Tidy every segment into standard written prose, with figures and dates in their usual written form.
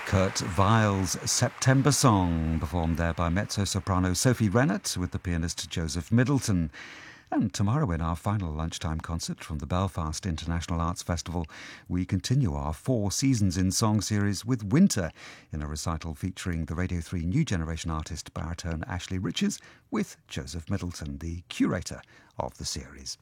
Kurt Weill's September Song, performed there by mezzo-soprano Sophie Rennert with the pianist Joseph Middleton. And tomorrow, in our final lunchtime concert from the Belfast International Arts Festival, we continue our 4 Seasons in Song series with Winter, in a recital featuring the Radio 3 New Generation artist baritone Ashley Riches with Joseph Middleton, the curator of the series.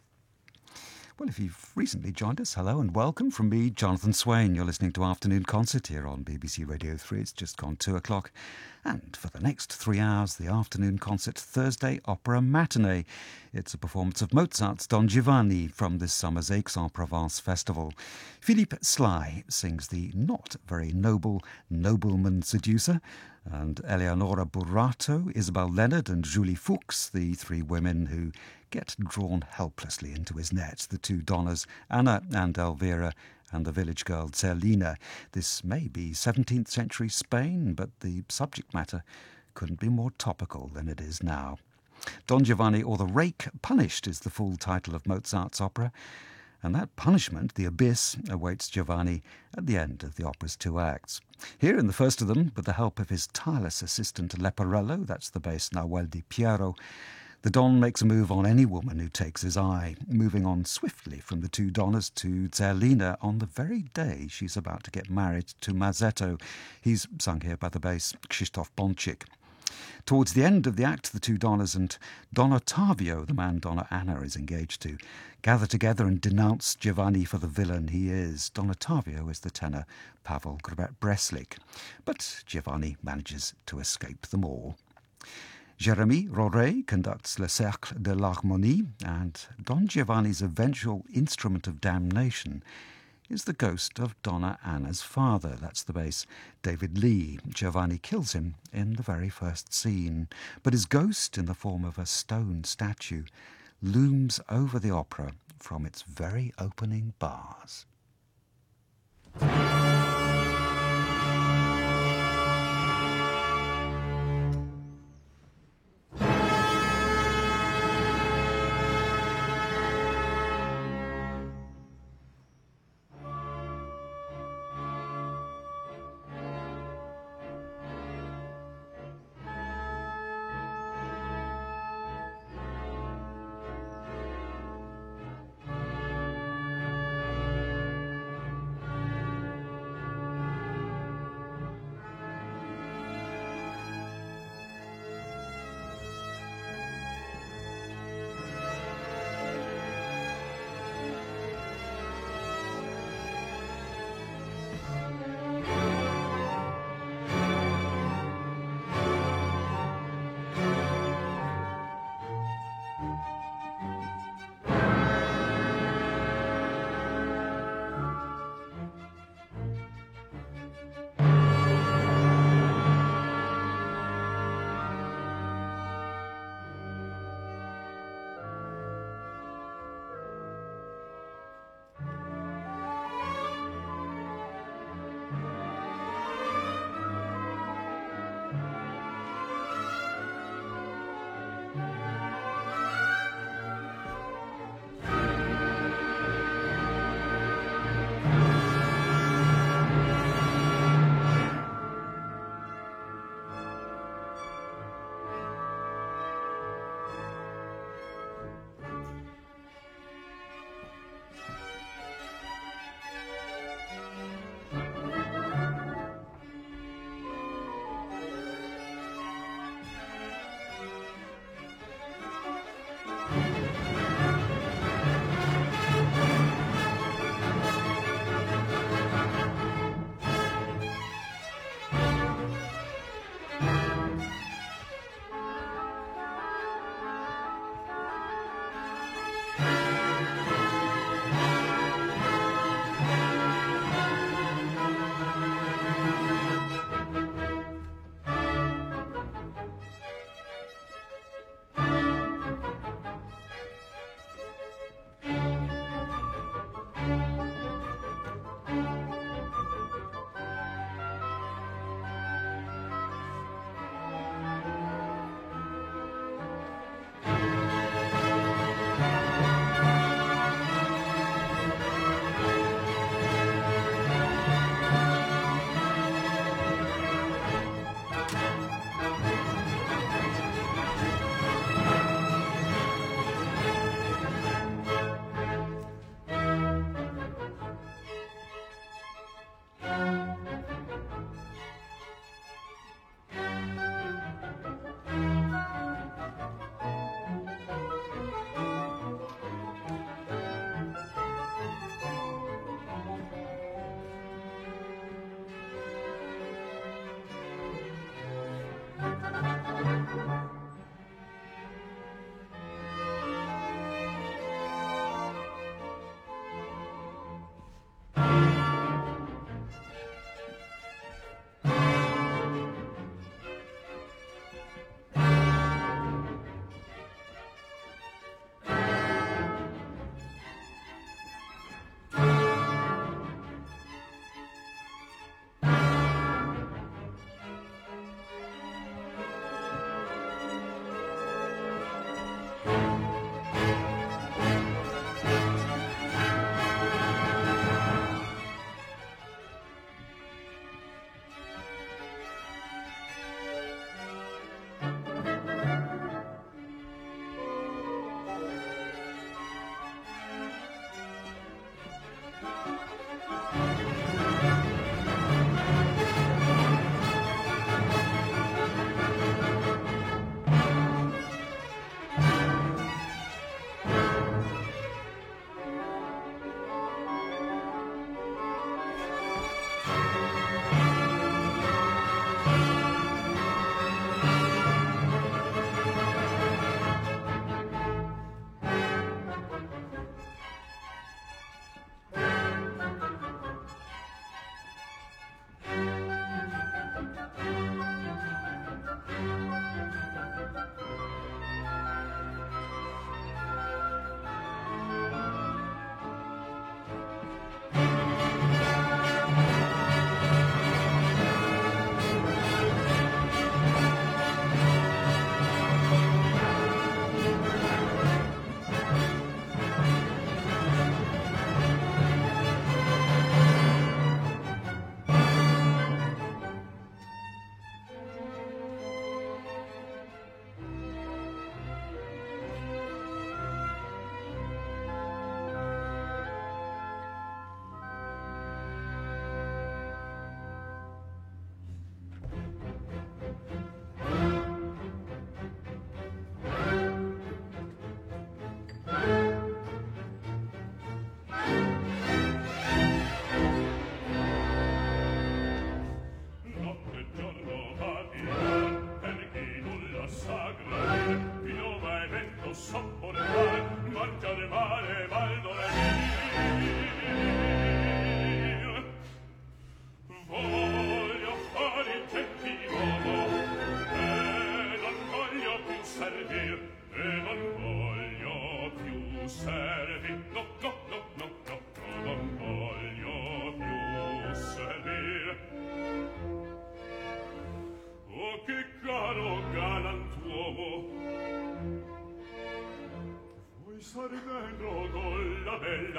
Well, if you've recently joined us, hello and welcome from me, Jonathan Swain. You're listening to Afternoon Concert here on BBC Radio 3. It's just gone 2 o'clock. And for the next 3 hours, the Afternoon Concert Thursday Opera Matinee. It's a performance of Mozart's Don Giovanni from this summer's Aix-en-Provence festival. Philippe Sly sings the not very noble nobleman seducer, and Eleonora Burato, Isabel Leonard and Julie Fuchs, the 3 women who get drawn helplessly into his net, the 2 donnas, Anna and Elvira, and the village girl Zerlina. This may be 17th century Spain, but the subject matter couldn't be more topical than it is now. Don Giovanni, or The Rake Punished, is the full title of Mozart's opera, and that punishment, the abyss, awaits Giovanni at the end of the opera's 2 acts. Here in the first of them, with the help of his tireless assistant Leporello, that's the bass Nahuel Di Piero, the Don makes a move on any woman who takes his eye, moving on swiftly from the 2 donnas to Zerlina on the very day she's about to get married to Mazzetto. He's sung here by the bass Krzysztof Bonczyk. Towards the end of the act, the 2 donnas and Don Ottavio, the man Donna Anna is engaged to, gather together and denounce Giovanni for the villain he is. Don Ottavio is the tenor Pavel Breslik, but Giovanni manages to escape them all. Jérémie Rorey conducts Le Cercle de l'Harmonie, and Don Giovanni's eventual instrument of damnation is the ghost of Donna Anna's father. That's the bass David Lee. Giovanni kills him in the very first scene, but his ghost, in the form of a stone statue, looms over the opera from its very opening bars.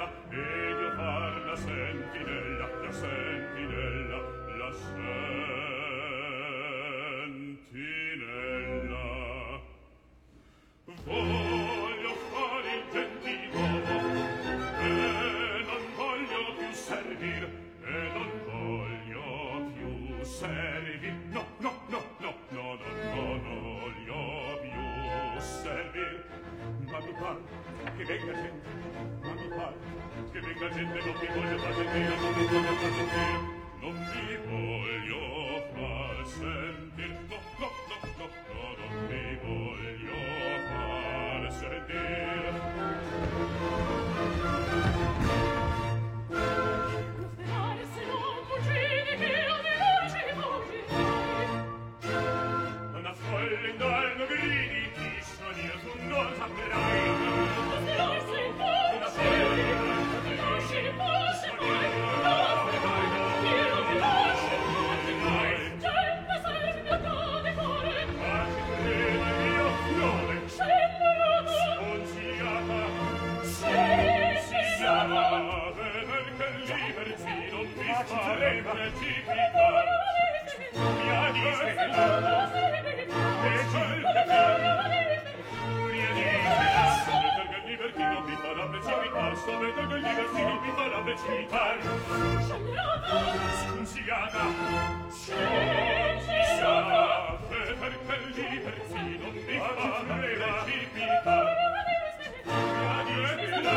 ed io far la sentinella, la sentinella, la sentinella. Voglio fare il gentiluomo e non voglio più servir, e non voglio più servir. No, no, no, no, no, no, no, no, voglio più servir. Ma mi par che venga gente, ma mi par che venga gente, non mi voglio far sentire, non mi voglio far sentire, non mi voglio far sentire, no, no, no, no, no, non mi voglio far sentire. Prosperare se non fuggini che io di voi ci fuggirai. Una folle indarno gridi, ti sono io, tu non sapperai. Prosperare se non fuggini, ti lasci forse poi. Non fai, io ti lascio forse poi. Gente serve a cade cuore. Ma ci credi io, non Scellerata, sconsigliata, scellerata. perché il libertino mi fa precipitare. Mia disfetta, e cerca furia di perché il libertino mi farà precipitare, perché il libertino mi farà precipitare. Sconsigliata, sconsigliata, perché il libertino mi farà precipitare. Mia disfetta,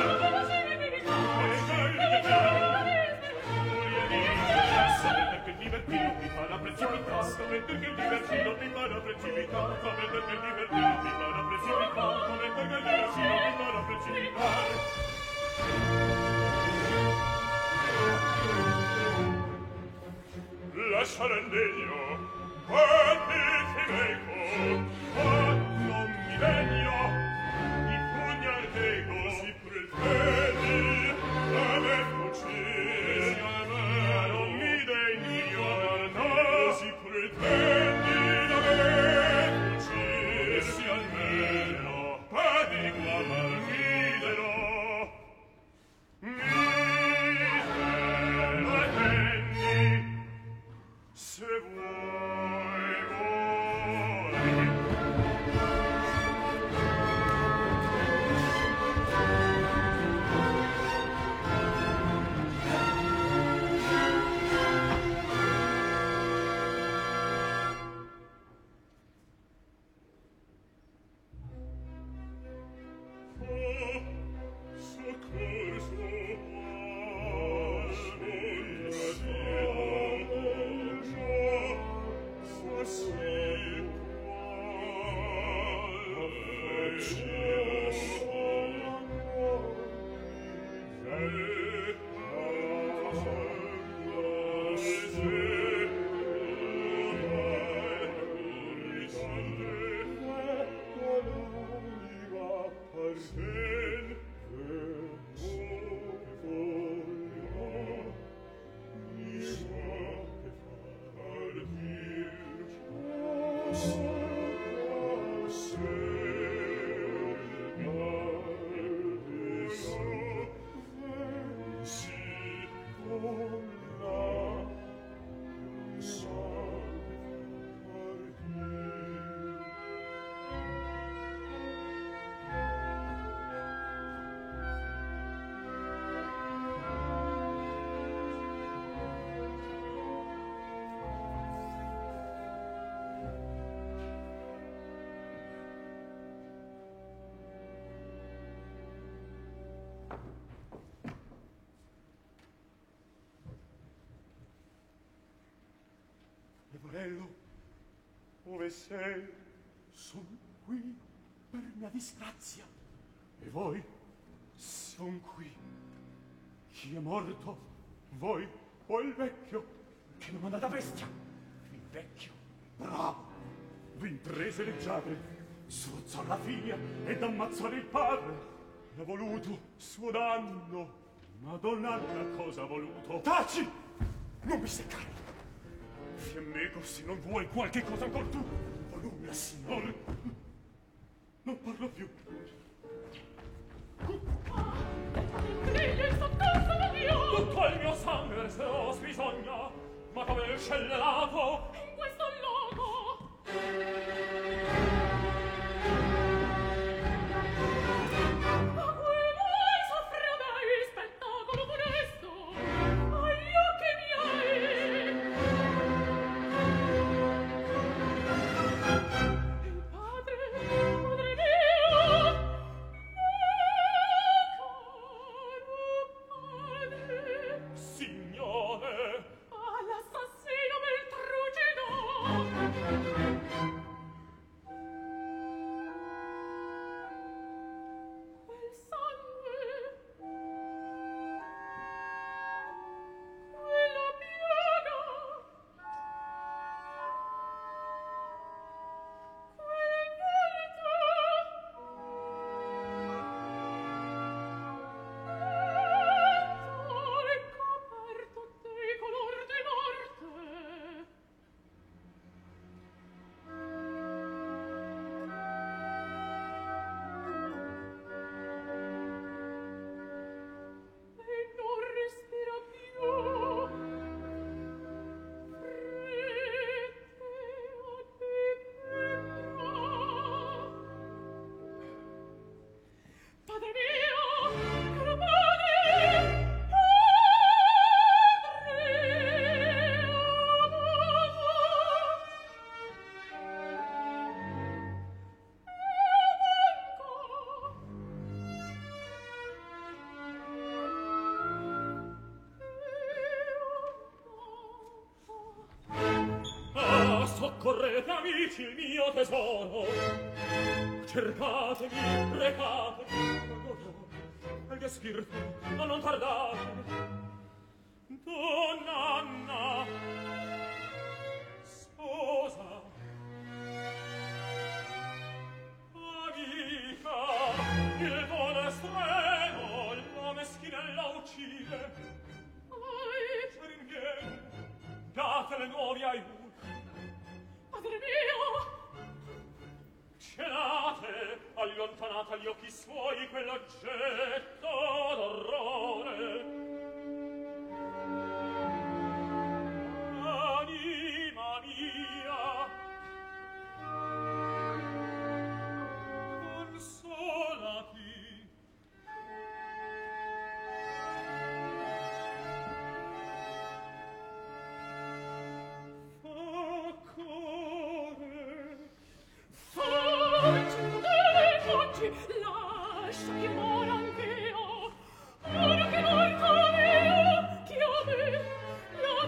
perché il libertino mi farà precipitare, perché il libertino mi farà precipitare, perché il libertino mi farà precipitare, perché il libertino mi farà precipitare. Lasciare il legno, guardati meco, non mi degno, i pugni artego, si pure il peli, la me fucile, non mi degno, no, si pure il peli, la me fucile, si almeno, padigua mal misero, attendi, se vuoi, vuoi. Leporello, ove sei? Son qui per mia disgrazia. E voi? Son qui. Chi è morto? Voi o il vecchio che mi manda da bestia? Il vecchio, bravo, vi imprese leggiadre, strozzò la figlia ed ammazzare il padre. L'ha voluto suo danno. Madonna, la cosa ha voluto. Taci! Non mi seccare. Fiammeco, se non vuoi qualche cosa ancor tu, volumina, signor. Non parlo più. Lei è stato torna come il scellato in questo luogo. Ma qui voi soffrire spettacolo funesto agli occhi miei. Il padre mio, caro padre, signore all'assassino Beltrucino. Quel sangue, quella piaga, quel volto, e coperto dei color di morte. E non respira più. Frete addirittura. Padre mio, caro padre, ah soccorrete amici il mio tesoro cercatemi recatemi agli spiriti a non tardare donna Anna sposa amica il volo estremo la meschinella uccide se rinviene datele nuovi aiuti padre mio, celate allontanate agli occhi suoi quell'oggetto d'orrore anima mia consolati fa core fuggi, lascia che mora anch'io. Ora che morto mio, chiami la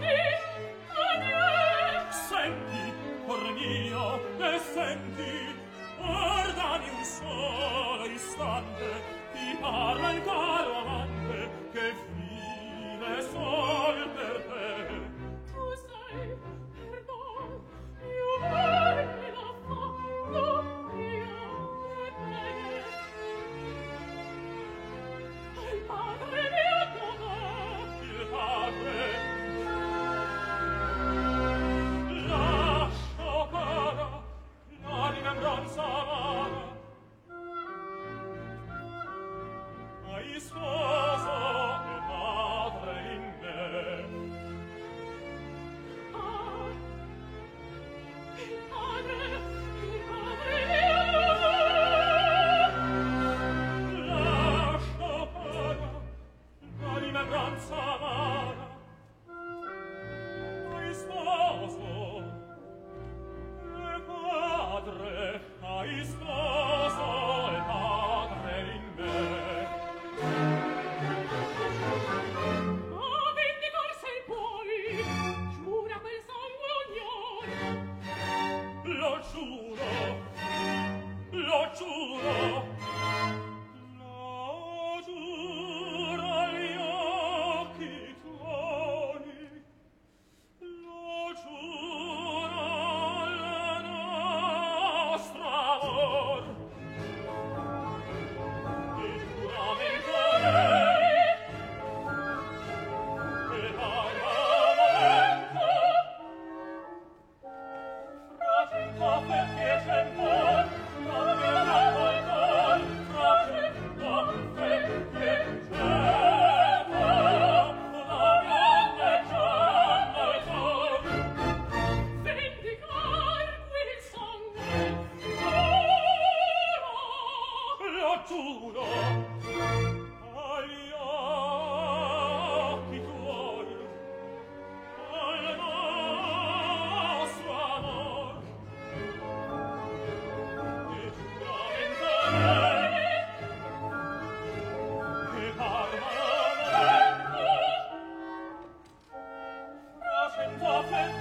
mia. senti cor mio e senti guardami un solo istante ti parla il caro amante che vive sol per te Tu sei, perdon, io vorrei l'affanno mio e bene. Il padre mio dov'è? il padre lascio cara la rimembranza amara hai sposo e madre in me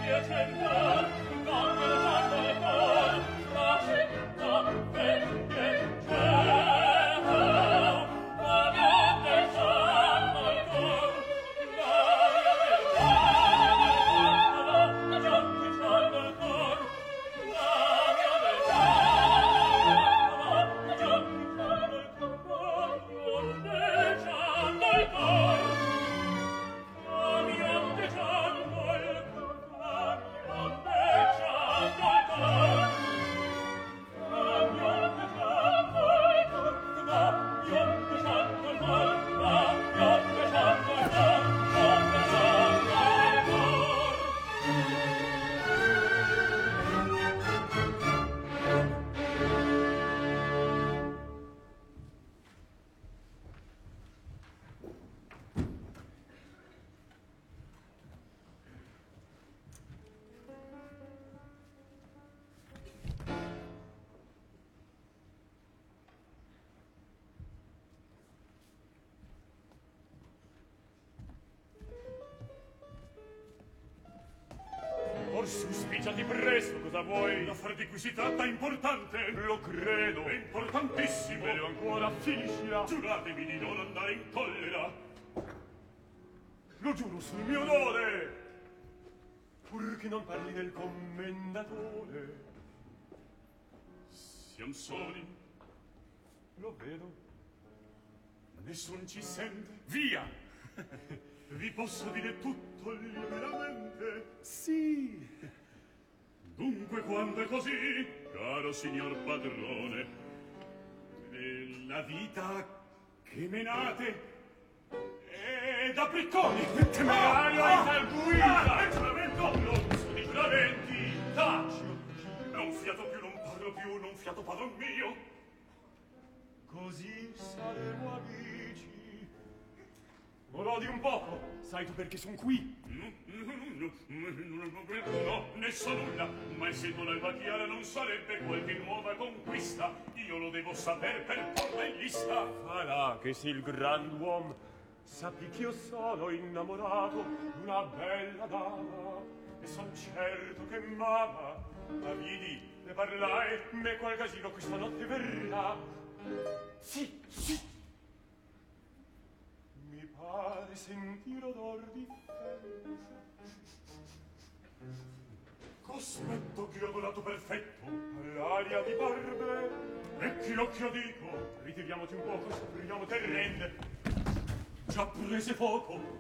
Suspicciati presto, cosa vuoi? L'affare di cui si tratta è importante. Lo credo. È importantissimo. Meglio ancora, finiscila. Giuratevi di non andare in collera. Lo giuro sul mio onore. Pur che non parli del commendatore. Siam soli. Lo vedo. Nessun ci sente. Via! Vi posso dire tutto liberamente? Sì. Dunque, quando è così, caro signor padrone, nella vita che menate è da bricconi. Temerario e tal guida. Giuramento, non so di giuramenti. Taccio. Non fiato più, non parlo più, non fiato padron mio. Così saremo amici. Orodi un poco, sai tu perché son qui? No, ne so nulla, ma essendo l'alba chiara non sarebbe qualche nuova conquista. Io lo devo saper per porla in lista. Farà che sia il grand'uom. Sappi che io sono innamorato d'una bella dama e son certo che m'ama. Ma vidi, ne parlai, me qual casino questa notte verrà. Sì, sì. Mi pare sentire odor di felice. Cospetto che ho volato perfetto all'aria di barbe. E chi l'occhio dico, ritiriamoci un poco, scopriamo terrende. Già prese fuoco.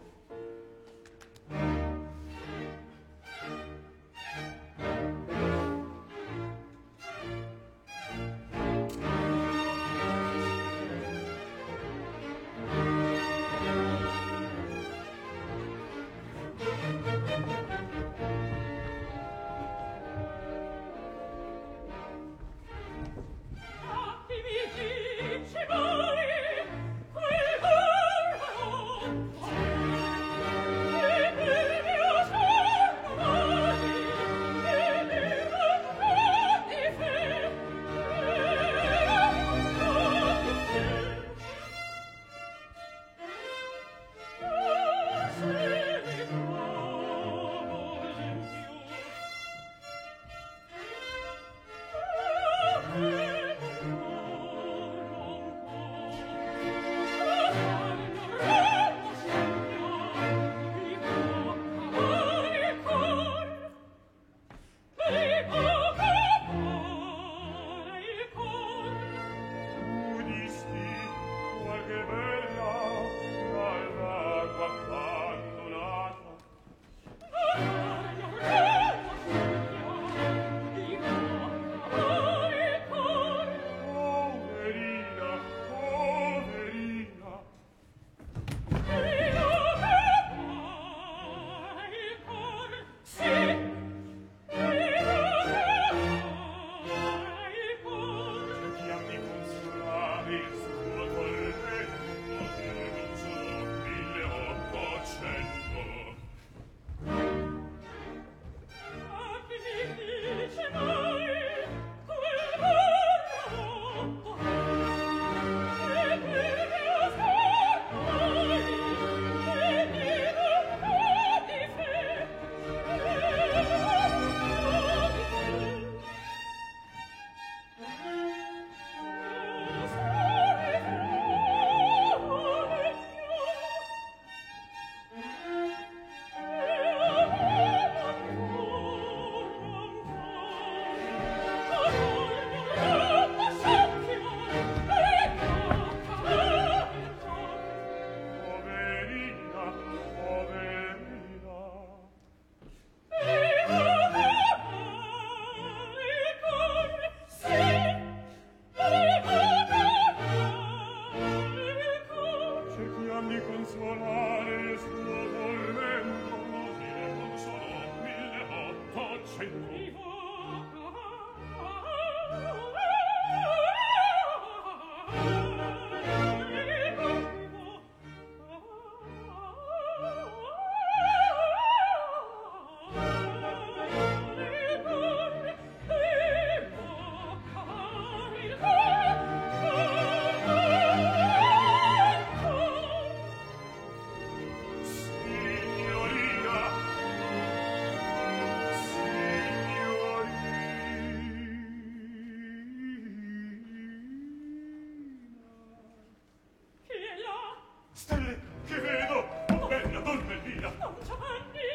centro. Stelle, che vedo? Oh, bella donnellina! Non Giovanni!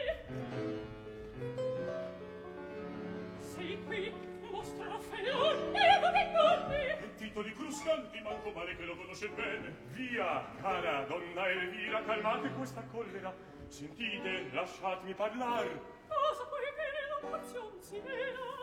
Sei qui, mostro Raffaello, e dove torni? E titoli cruscanti, manco male che lo conosce bene. Via, cara donna Elvira, calmate questa collera. Sentite, lasciatemi parlar. Cosa puoi bene non porzion si vera?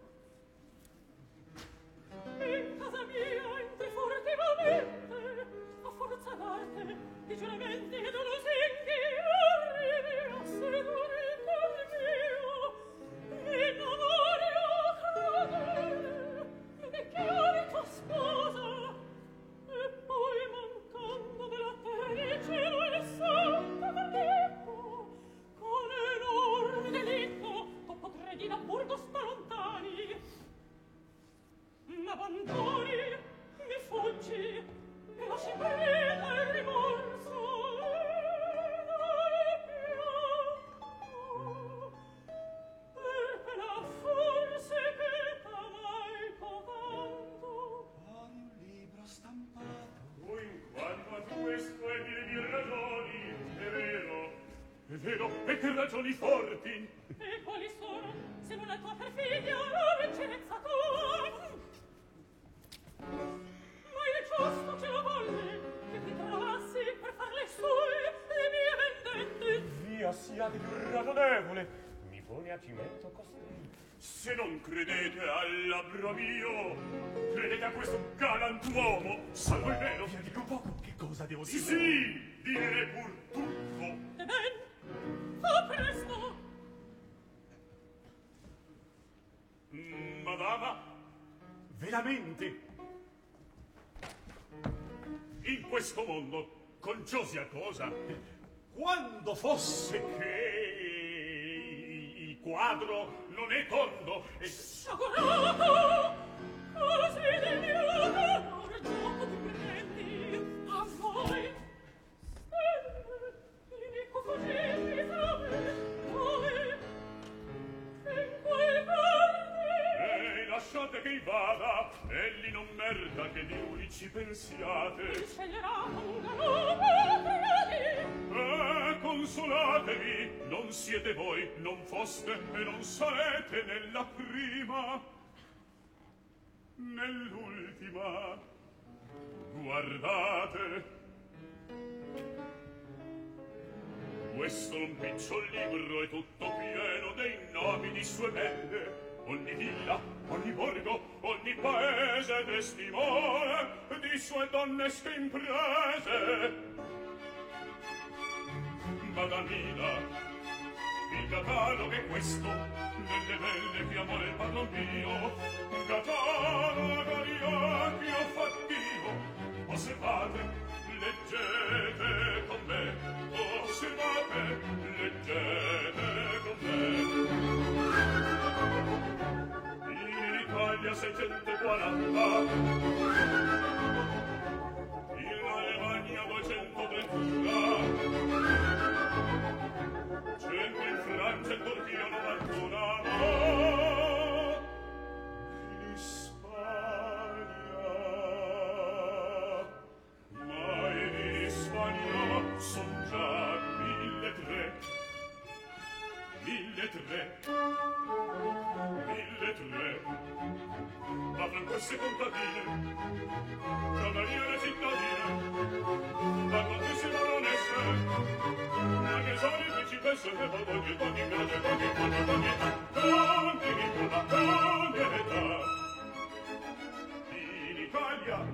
In casa mia entri furtivamente, a forza d'arte, di giuramenti ed ulusinghi, arrivi a sedere il cuor mio, in amore cadere, vecchiare tua sposa, e poi mancando della terra il cielo e il santo verdetto, con enorme delitto, tu potrei di da Burgos da lontani. M'abbandoni, mi fuggi, e lasci preda il rimorso, e dai pianto, perché la forse che t'amai cotanto. Poi un libro stampato. Oh, in quanto a questo e dire mie ragioni, è vero, e che ragioni forti. E quali sono, se non la tua perfidia, la vencerezza tua? Ma il giusto ce lo volle, che ti trovassi per far le sue, le mie vendette. Via, siate più ragionevole. Mi pone a cimento costui. Se non credete al labbro mio, credete a questo galantuomo, salvo il vero. Via, dico poco, che cosa devo dire? Sì, dire pur tutto. E ben, fa presto. Madama, Veramente? in questo mondo, conciosia cosa, Quando fosse che il quadro non è tondo e Sciagurato, così del mio amore gioco di prendi a voi. Stelle, l'inico fuggiti fra me, dove, in quei perdi. lasciate che vada, egli non merita che di lui ci pensiate. Sceglierà un galoppo tradi. Consolatevi, non siete voi, non foste e non sarete nella prima, nell'ultima. Guardate, questo non picciol libro è tutto pieno dei nomi di sue belle. Ogni villa, ogni borgo, ogni paese testimone di sue donnesche imprese. Madamina, il catalogo è questo, delle belle che amore il padron mio. Un catalogo di occhi ho fattino. Osservate, leggete con me. Osservate, leggete con me. In Italia 640, in Alemagna 231, 100 in Francia e Turchia 91, in Spagna, ma in Spagna son già 1.300. 1.300. Ma fra queste contadine, cavaliere cittadine, ma quantissime baronesse, ma che sono i principesse, e poi ogni grande, ogni età. In Italia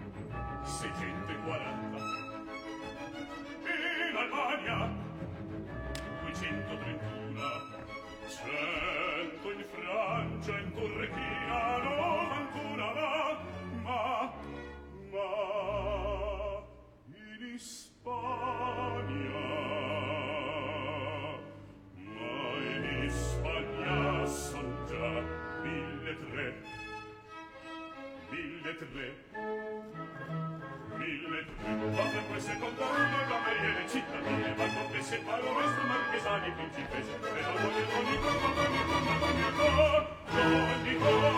640, in Albania 231, 100 in separo maestro marchesani principesse e non voglio ogni cosa ogni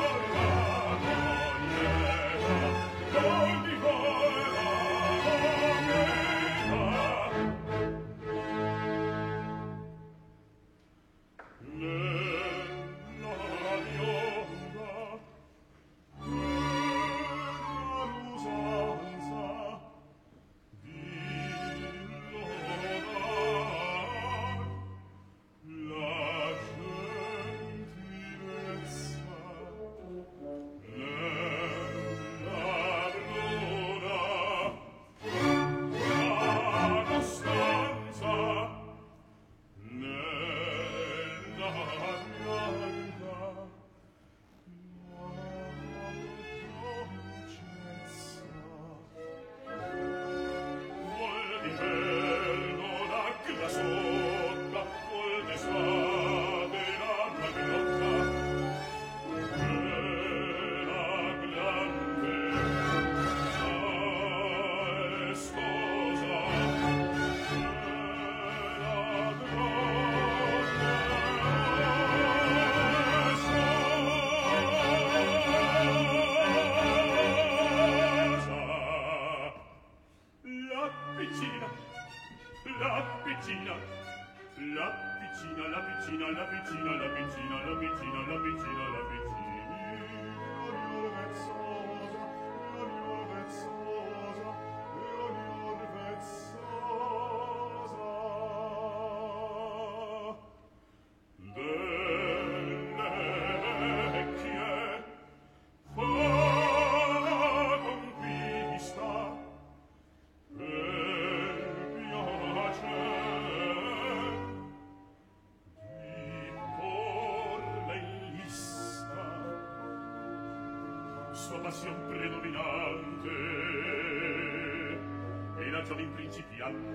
passion predominante e la giovin principiante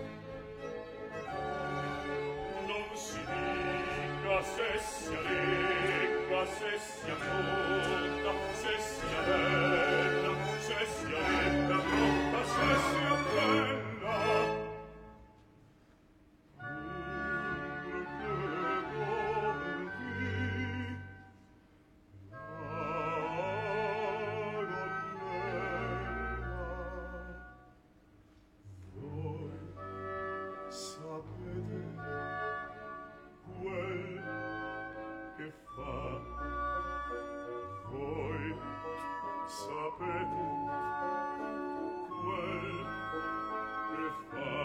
non si dica se sia ricca, se sia tutta, se sia bella, se sia ricca, tutta, se sia bella. Sapete quel che fa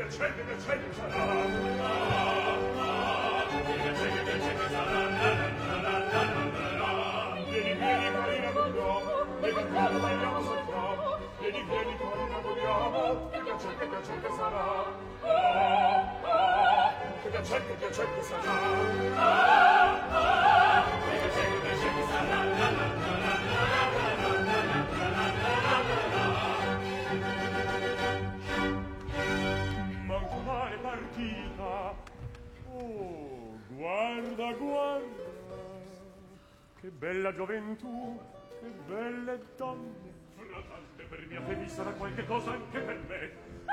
Guarda, guarda, che bella gioventù, che belle donne. Fra tante per mia fe vi sarà qualche cosa anche per me.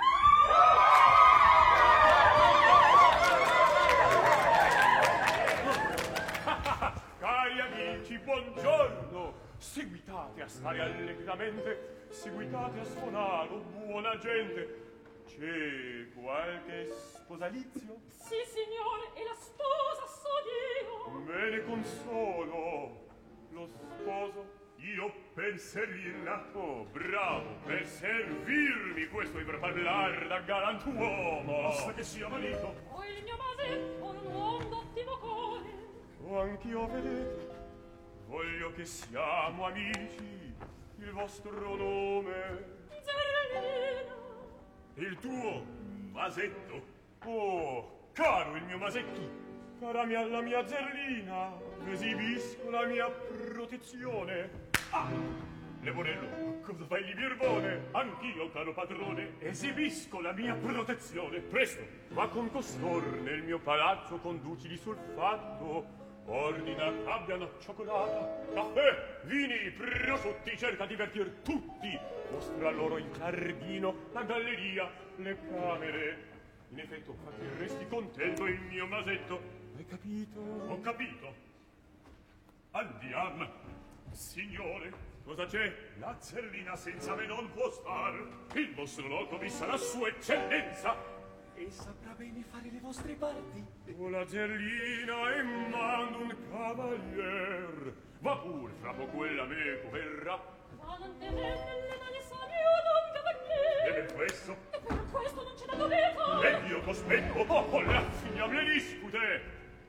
Cari amici, buongiorno. Seguitate a stare allegramente, seguitate a suonare, oh buona gente. C'è qualche sposalizio? Sì, signore, e la sposa so io. Me ne consolo. Lo sposo? Io per servirla. Oh, bravo, per servirmi. Questo è per parlar da galantuomo. Basta che sia marito. Oh, il mio masetto, un uomo d'ottimo cuore. Oh, anch'io, vedete, voglio che siamo amici. Il vostro nome? Zerlina. Il tuo masetto? Oh, caro il mio masetto, cara mia la mia Zerlina, esibisco la mia protezione. Ah, Leporello, cosa fai lì, Birbone? Anch'io, caro padrone, esibisco la mia protezione. Presto, va con costor nel mio palazzo, conducili sul fatto. Ordina abbiano cioccolata, caffè, vini, prosciutti, cerca di divertir tutti. Mostra loro il giardino, la galleria, le camere. In effetto, fa che resti contento il mio masetto. Hai capito? Ho capito. Andiamo. Signore, cosa c'è? La Zerlina senza me non può star. Il vostro loco vi sarà sua eccellenza. E saprà bene fare le vostre parti. Oh, la Zerlina è mando un cavalier. Va pur, fra poco ella meco verrà. Ma non temete le mani sane o non cavalier. E per questo? E per questo non c'è da dovere. E io cospetto. Oh, là, finiam le dispute.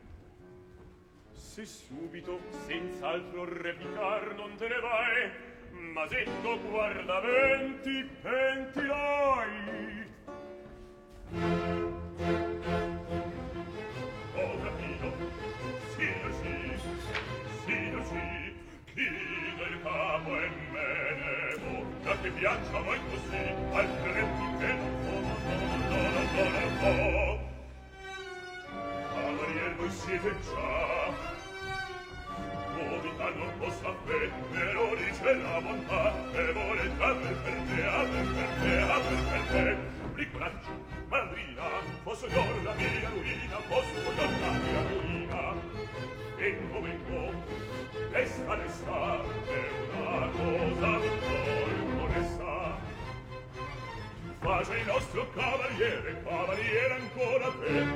Se subito, senza altro replicar, non te ne vai, masetto guarda venti, pentirai. Ho capito, sì, chino il capo e me ne vo, da che piaccia voi così, altrimenti che non fo. Cavalier, voi siete già, novità non possa però dice la bontà, e vuole aver per te, Ricoracci, madrina, posso io la mia ruina, posso io la mia ruina. Vengo, resta, è una cosa molto onesta. Face il nostro cavaliere ancora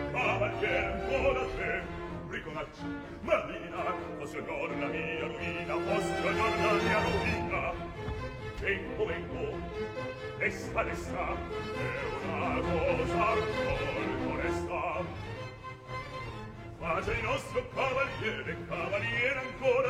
te, Ricoracci, madrina, posso io la mia ruina, posso io la mia ruina. Vengo, resta, è una cosa molto onesta. Face il nostro cavaliere ancora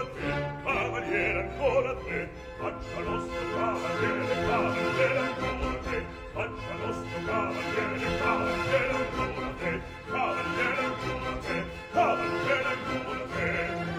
te, faccia nostro cavaliere ancora te, faccia nostro cavaliere ancora te, cavaliere ancora te, cavaliere ancora te.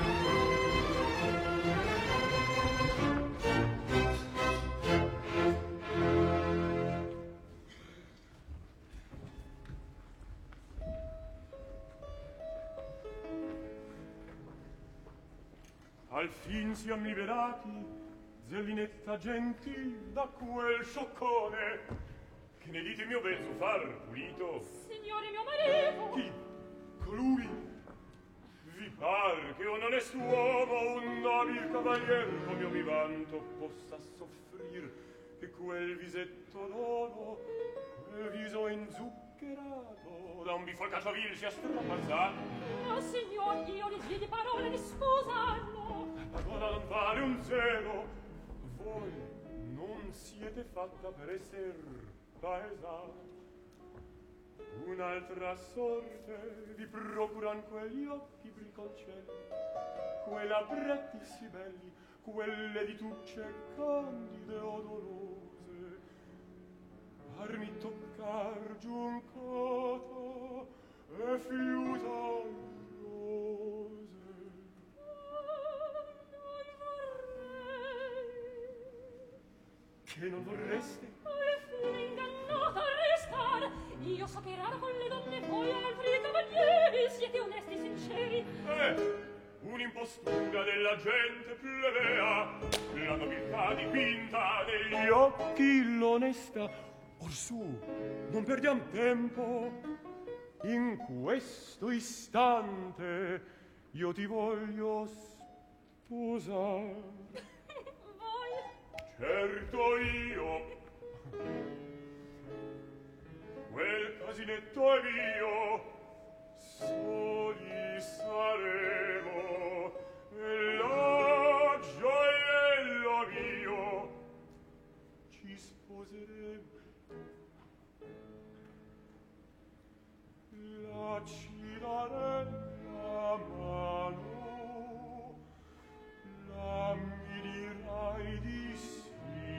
Al fin siam liberati, Zerlinetta gentil, da quel scioccone, che ne dite mio bel far pulito? Signore mio marito. Chi? Colui? Vi par che un onesto uomo, un nobil cavalier, come io mi vanto, possa soffrir che quel visetto d'oro, quel viso inzuccherato, da un bifolcato vil sia strapazzato? Oh, signor, io li diedi parole di sposarlo. Parola non vale un zero. Voi non siete fatta per esser paesa. un'altra sorte vi procuran quegli occhi briconcelli, quei labbretti sì belli, quelle ditucce candide odorose, farmi toccar giuncata e fiutar rose. Non vorrei. Che non vorreste? Alle fine ingannata restar. Io so che raro con le donne voi altri cavalieri siete onesti e sinceri. Un'impostura della gente plebea, la nobiltà dipinta negli occhi l'onesta. Orsù, non perdiam tempo, in questo istante io ti voglio sposar. Voi? Certo io, quel casinetto è mio, soli saremo, e la gioiello mio ci sposeremo. La ci darei la mano, la mi dirai di sì,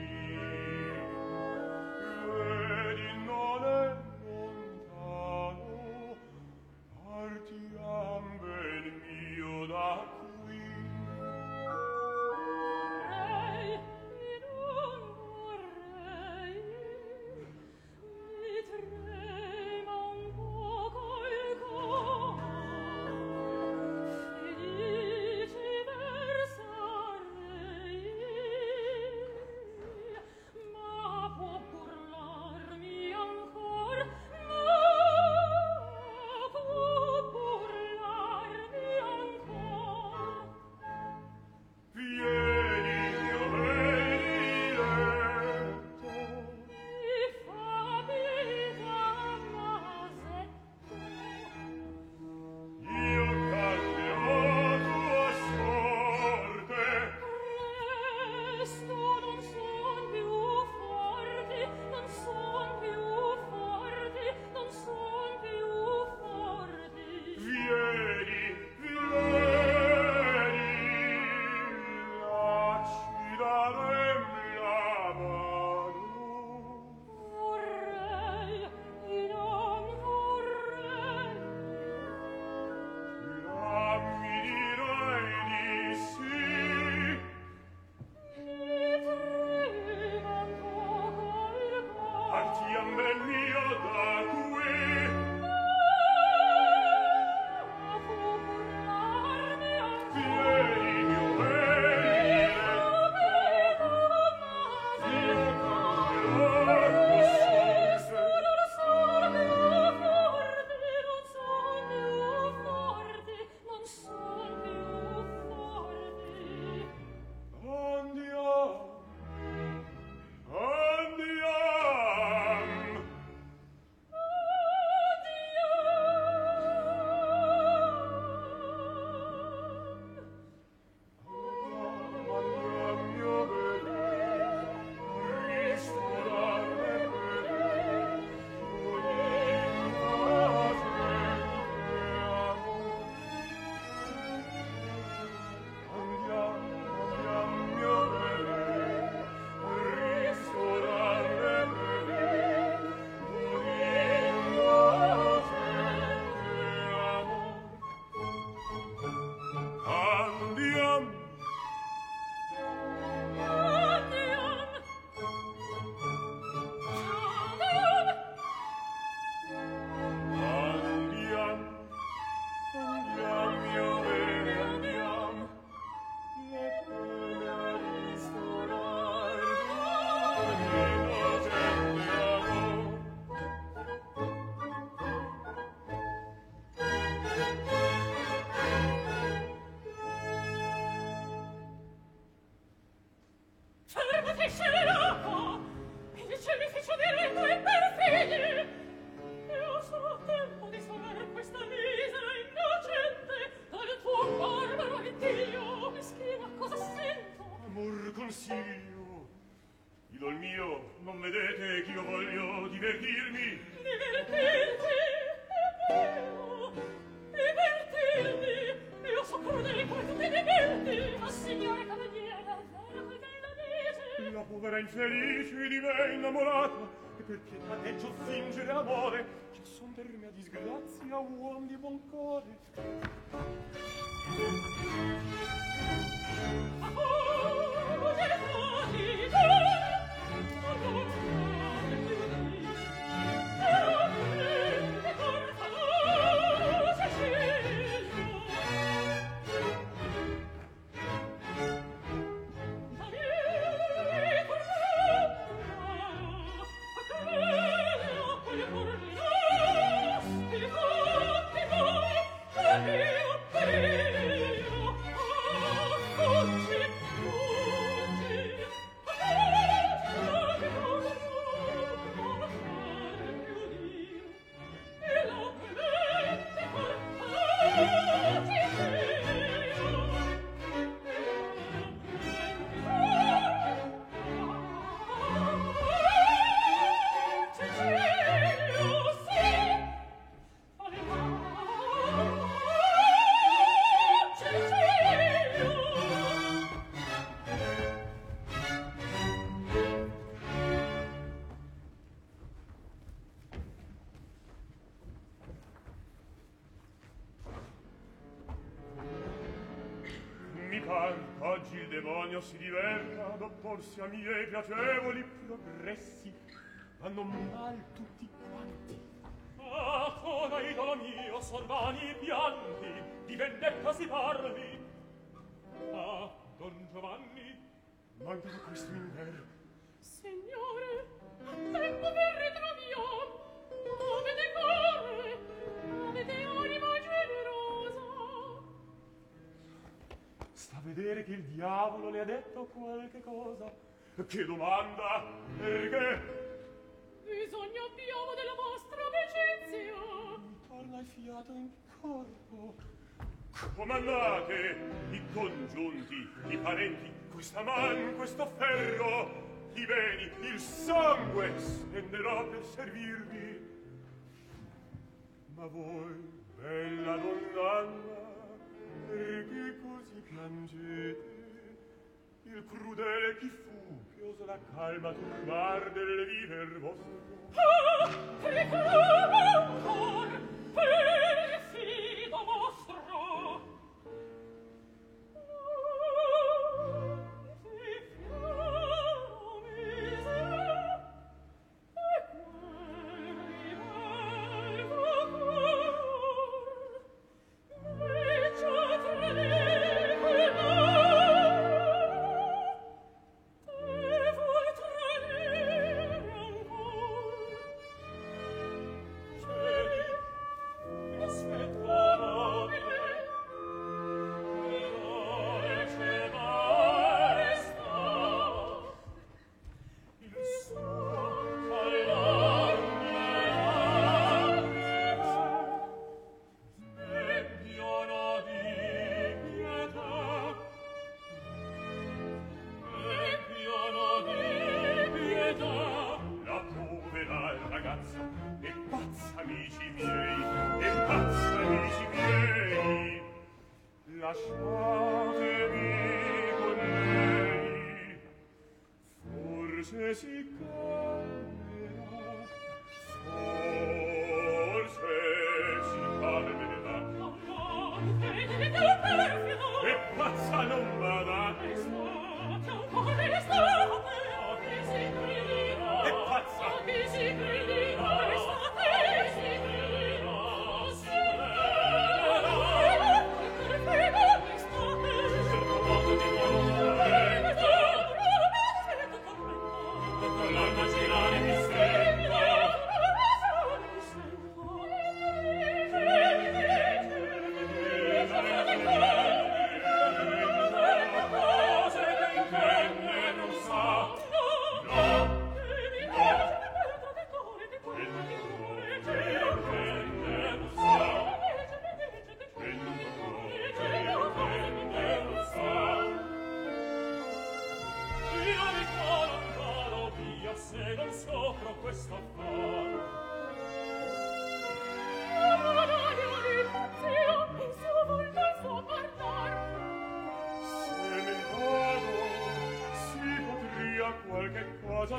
vedi non è lontano, partiam bene. povera infelice di me innamorata, e per pietà deggio fingere amore, che son per mia disgrazia uom di buon core. Oggi il demonio si diverta ad opporsi a miei piacevoli progressi. Vanno mal tutti quanti. Ah, ora, idolo mio, son vani pianti, di vendetta si parli. Ah, Don Giovanni, Mancava questo in vero. Signore, a tempo che ritroviamo. Avete cuore, avete anima generosa. Sta a vedere che il diavolo le ha detto qualche cosa. Che domanda? Perché? Bisogno abbiamo della vostra amicizia. Mi torna il fiato in corpo. Comandate, i congiunti, i parenti, questa man, questo ferro, i beni, il sangue spenderò per servirvi. Ma voi, bella donnanna, perché così piangete? Il crudele chi fu che osò la calma turbar del viver vostro? Ah, ricordo ancor, perfido vostro. La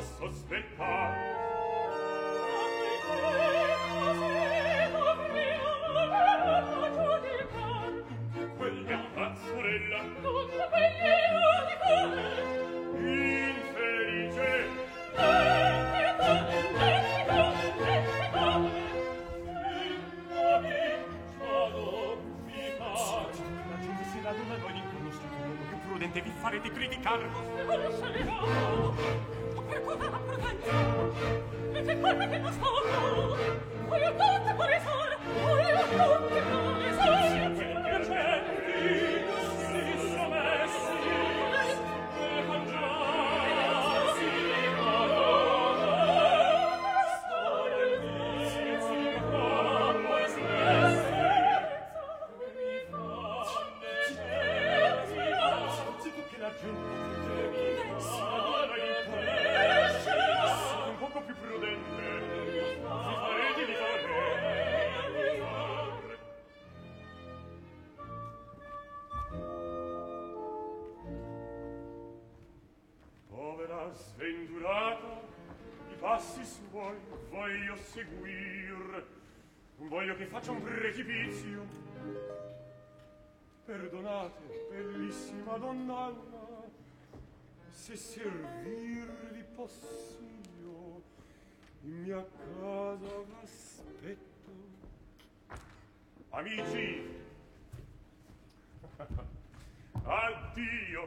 sospettar. Quella pazzarella, Tutto quell'io di cuore, infelice, la gente si raduna e voi l'inconosciuto modo più prudente vi farete criticare. se conosceremo. Per cosa la prudenza? E che colpa che non sono? Voglio tutte paresare, voglio tutte paresare. Un poco più prudente. Vi farete di fare. Povera sventurata, i passi suoi voglio seguir. Voglio che faccia un precipizio. Perdonate, bellissima donn'Anna, se servirvi poss'io, in mia casa v'aspetto. Amici, addio.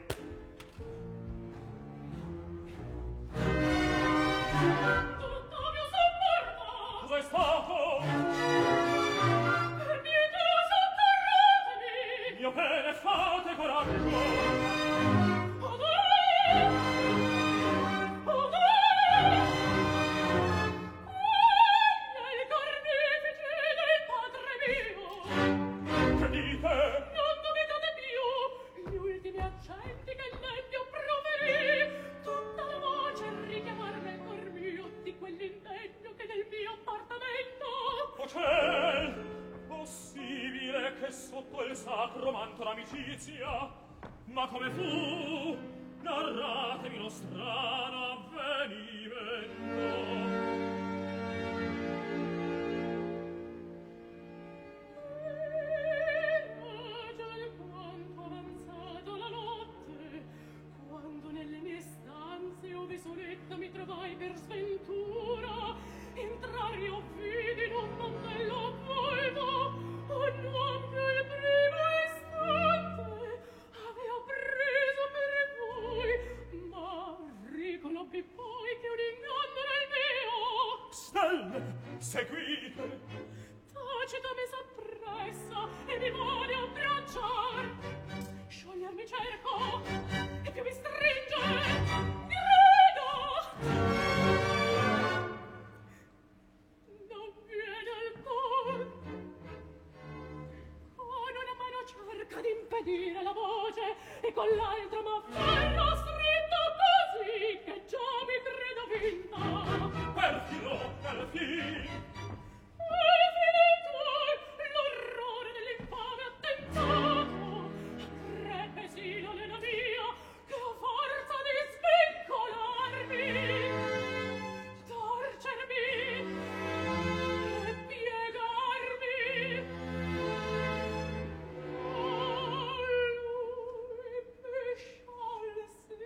Tutto mio sopporto, Cos'è stato? per pietà soccorretemi. Mio bene, fate coraggio. Il carnefice del padre mio, Che dite? non dubitate più, gli ultimi accenti che l'empio proferì, tutta la voce richiamar nel cor mio di quell'impegno che nel mio appartamento. O ciel, possibile che sotto il sacro manto l'amicizia, ma come fu? Narratemi lo strano avvenimento. Era già alquanto avanzata la notte, quando nelle mie stanze ove soletta mi trovai per sventura, entrar io vidi in un montello avvolto un uom che il primo istante avea preso per voi, ma riconobbi poi che un inganno era il mio. Stelle, seguite. Tacita mi s'appressa e mi vuole abbracciar. Sciogliermi cerco e più mi stringe. Grido! Non viene al cor. Con una mano cerca di impedire la voce e con l'altra m'afferra stretto così che già mi credo vinta. Perfido, alla fin. L'orrore dell'infame attentato crebbe sì l'alena mia che a forza di svincolarmi, torcermi e piegarmi a lui mi sciolsi.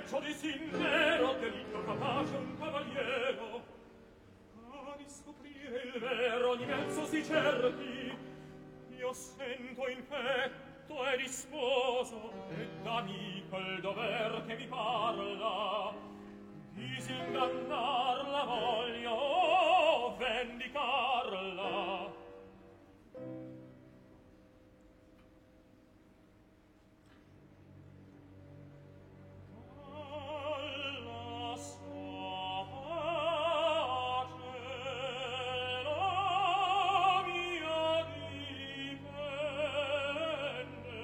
ciò di sincero che ricco capace un cavaliero a riscoprire il vero ogni mezzo si cerchi. Io sento in petto e risposo e d'amico il dover che mi parla. Disingannarla voglio, vendicarla. Alla sua pace la mia dipende,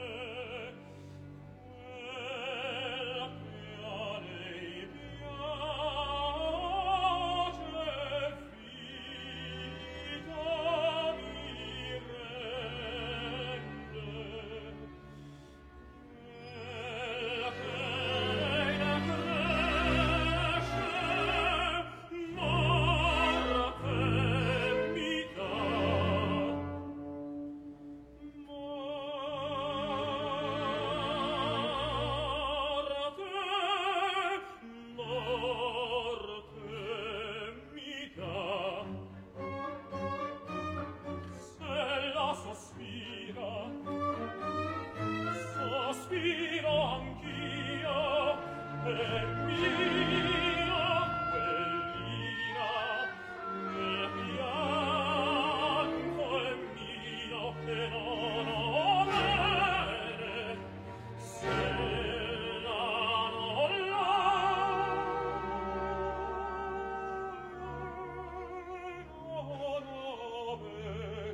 quel che a lei piace vita mi rende. Sospiro anch'io per mia quellina, e pianto è mio che non ho bene, se la non ho bene.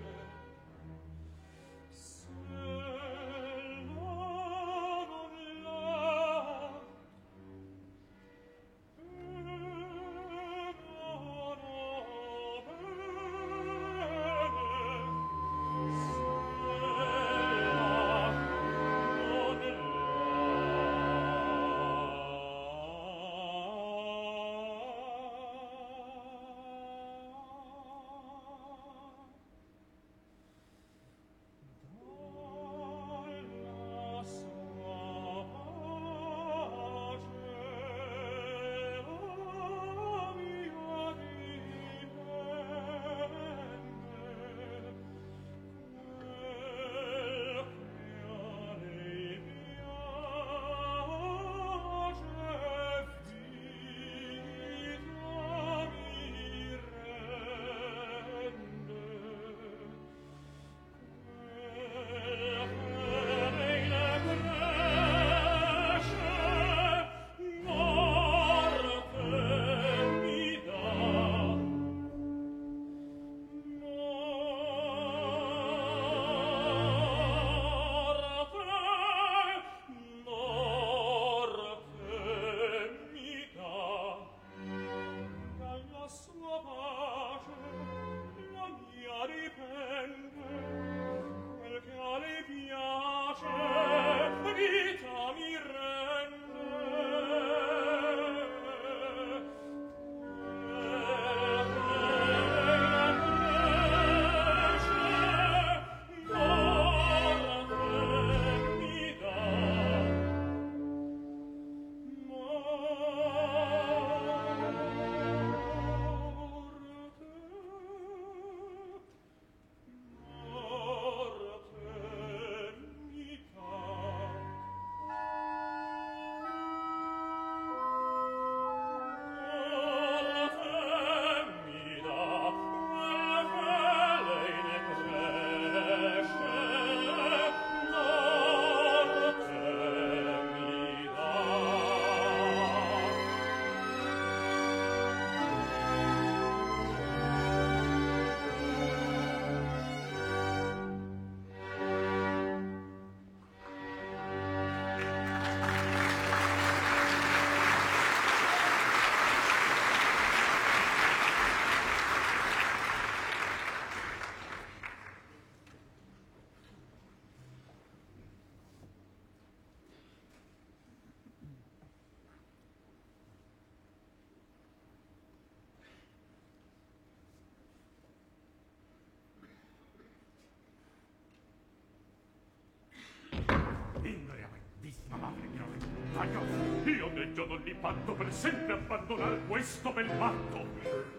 Indria, bellissima madre mia, voglio io deggio non li patto per sempre abbandonar questo bel matto.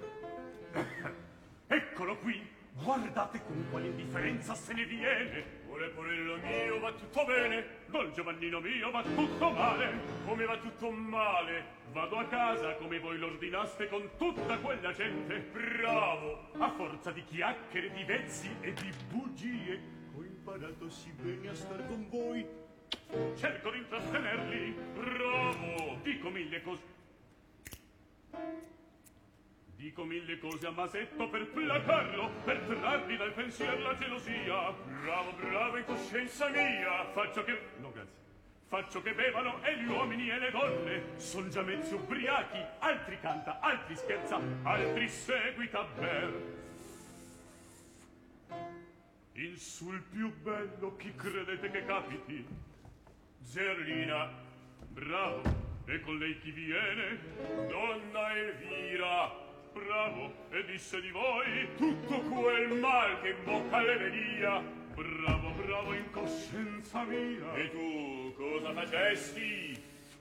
Eccolo qui, guardate con quale indifferenza se ne viene. Pure porello mio va tutto bene, dol Giovannino mio va tutto male. Come va tutto male? Vado a casa come voi l'ordinaste con tutta quella gente. Bravo! A forza di chiacchiere, di vezzi e di bugie ho imparato sì bene a star con voi. Cerco di intrattenerli. Bravo! Dico mille cose. Dico mille cose a Masetto per placarlo, per trargli dal pensier la gelosia. Bravo, bravo, in coscienza mia. Faccio che... no, grazie. Faccio che bevano e gli uomini e le donne. Son già mezzi ubriachi. Altri canta, altri scherza, altri seguita a ber. Il sul più bello chi credete che capiti? Zerlina, bravo. E con lei chi viene? Donna Elvira. Bravo, e disse di voi tutto quel mal che in bocca le venia. Bravo, bravo, in coscienza mia. E tu cosa facesti?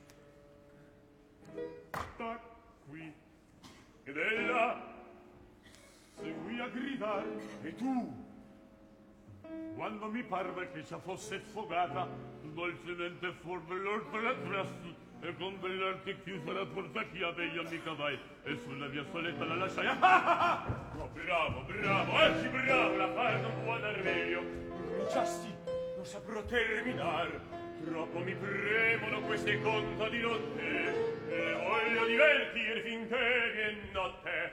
Da qui. Ed ella seguì a gridar. E tu? Quando mi parve che già fosse affogata, dolcemente forme l'orto la trassi. E con bell'arte chiusa la porta chiave io mi cavai e sulla via soletta la lasciai. Oh, bravo, bravo, oggi bravo, la fare non può dar meglio. Cominciasti, non saprò terminar. Troppo mi premono queste conta di notte e voglio divertire finché vien notte.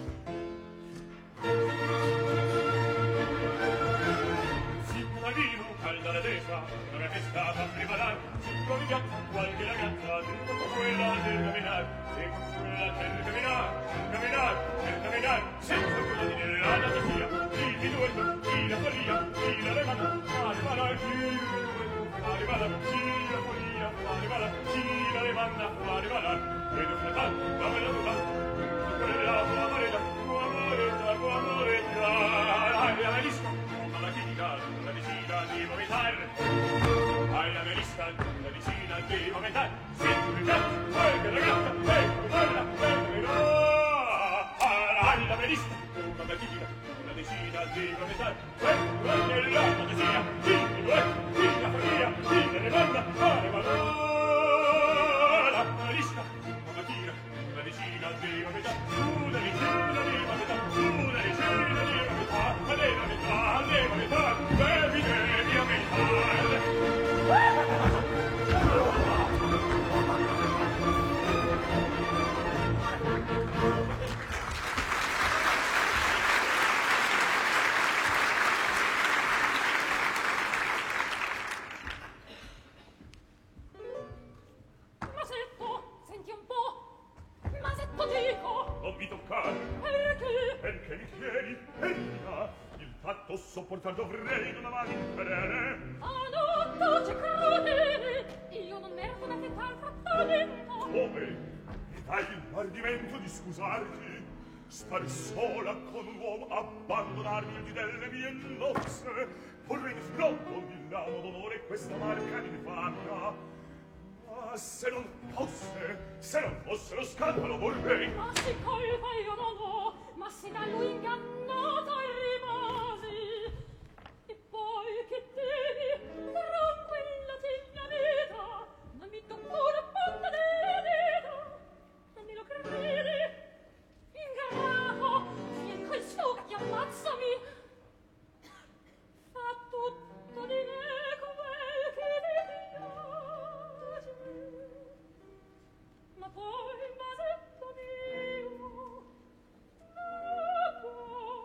Cittadino, calda la desa, dove è stata prima là, con ghiaccia, qualche ragazza, dentro quella del caminar, e quella del caminar, senza quella di nella nasia, il minuetto, chi la follia, chi la levata, arriva la chi la levanda, arriva la, e non fa tanto, la bella duda, quella tua amoretta, la velisca, la chimica, la decina di vomitar, la velisca, la decina di vomitar, sempre già, qualche ragazza, guarda, la velisca, la chimica, la decina di vomitar, la decina di la follia, chi la rimanda, la velisca, la chimica, la decina di vomitar, una decina di vomitar, una decina di vomitar, a metà, bevi, bevi a metà. Masetto, senti un po'. Masetto, dico. Non mi toccare. Perché? Perché mi chiedi? Il fatto sopportar dovrei non avanti bene. Ah, no, tace crudele. Io non merito da che tal trattamento. Come? Mi dai il ardimento di scusarti? Star sola con un uomo, abbandonarmi delle mie nozze? Vorrei di fronte un villano d'onore questa marca di infamia. Ma se non fosse lo scandalo vorrei. Ma si colpa io non ho, ma se da lui ingannata rimasi. E poi che devi, tranquillati mia vita, non mi toccò la punta della dita. Non me lo credi? Ingrato, vien quel succhi, ammazzami. Fa tutto di me quel che ti piace. Ma poi, Masetto mio, ma poi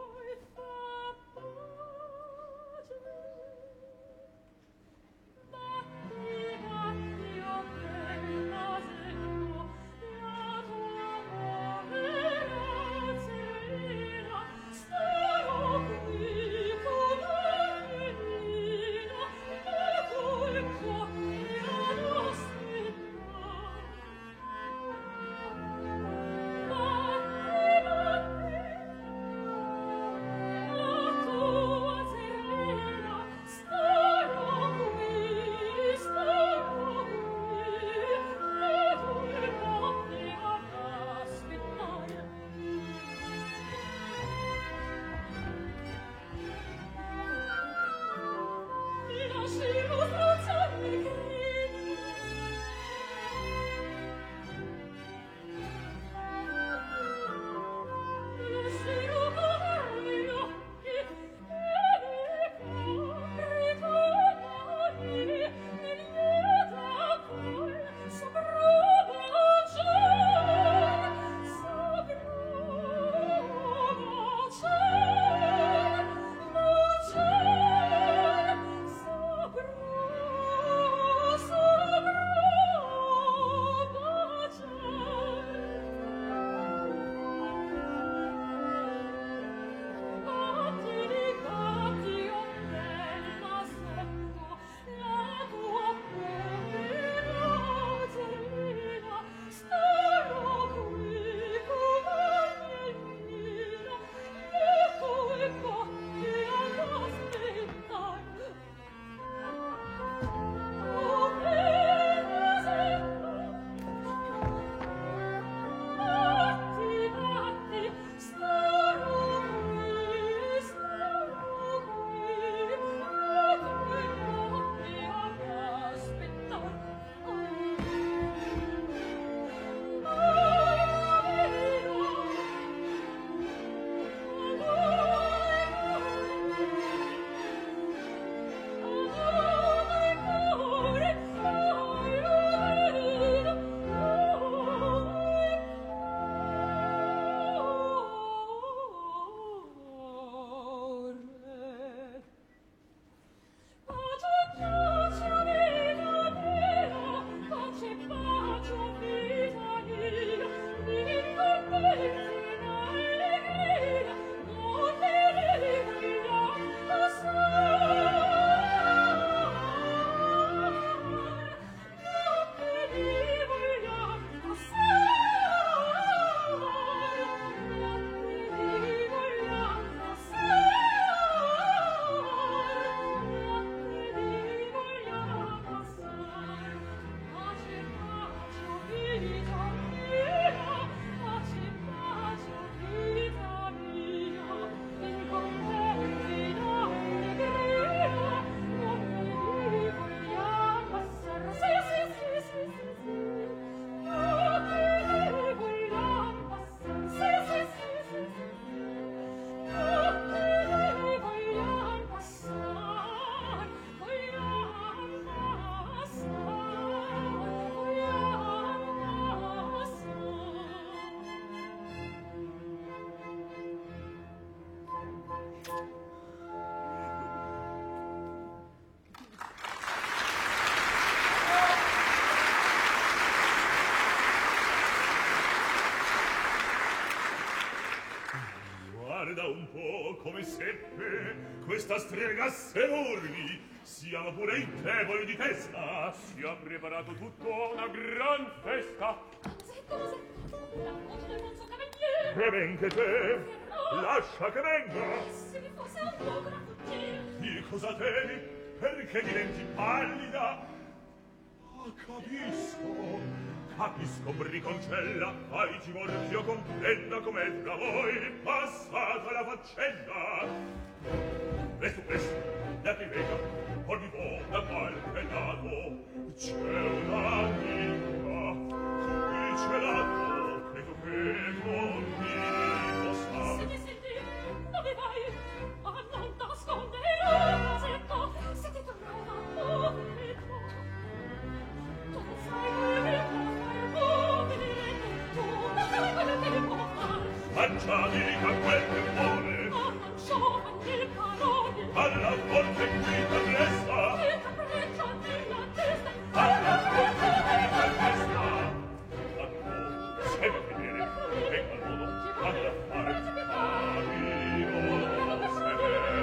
un po' come seppe questa strega sedurni, siamo pure intevoli di testa. Si ha preparato tutto a una gran festa. Cos'è? La voce del monzo cavaliere. E ben che te, lascia che venga. Se mi fosse un poco da fuggire. Di cosa temi? Perché diventi pallida? Ah, capisco, briconcella, fai timorchio, comprenda com'è tra voi passata la faccenda. Presto, da chi venga, ogni da qualche lato, c'è un'amica, qui c'è lato, credo che conmigo sta. Se mi senti, dove vai? A non nascondere, certo, se ti tornava un poveretto. Tu non sai quello che può fare, poveretto, tu non sai quello che può fare. Faccia dica quel che vuole, Ma non giovane le parole, alla forte qui t'arresta, che capriccia nella testa, alla forte qui t'arresta. Se vuoi vedere, venga al modo, alla fare, amico, se vede,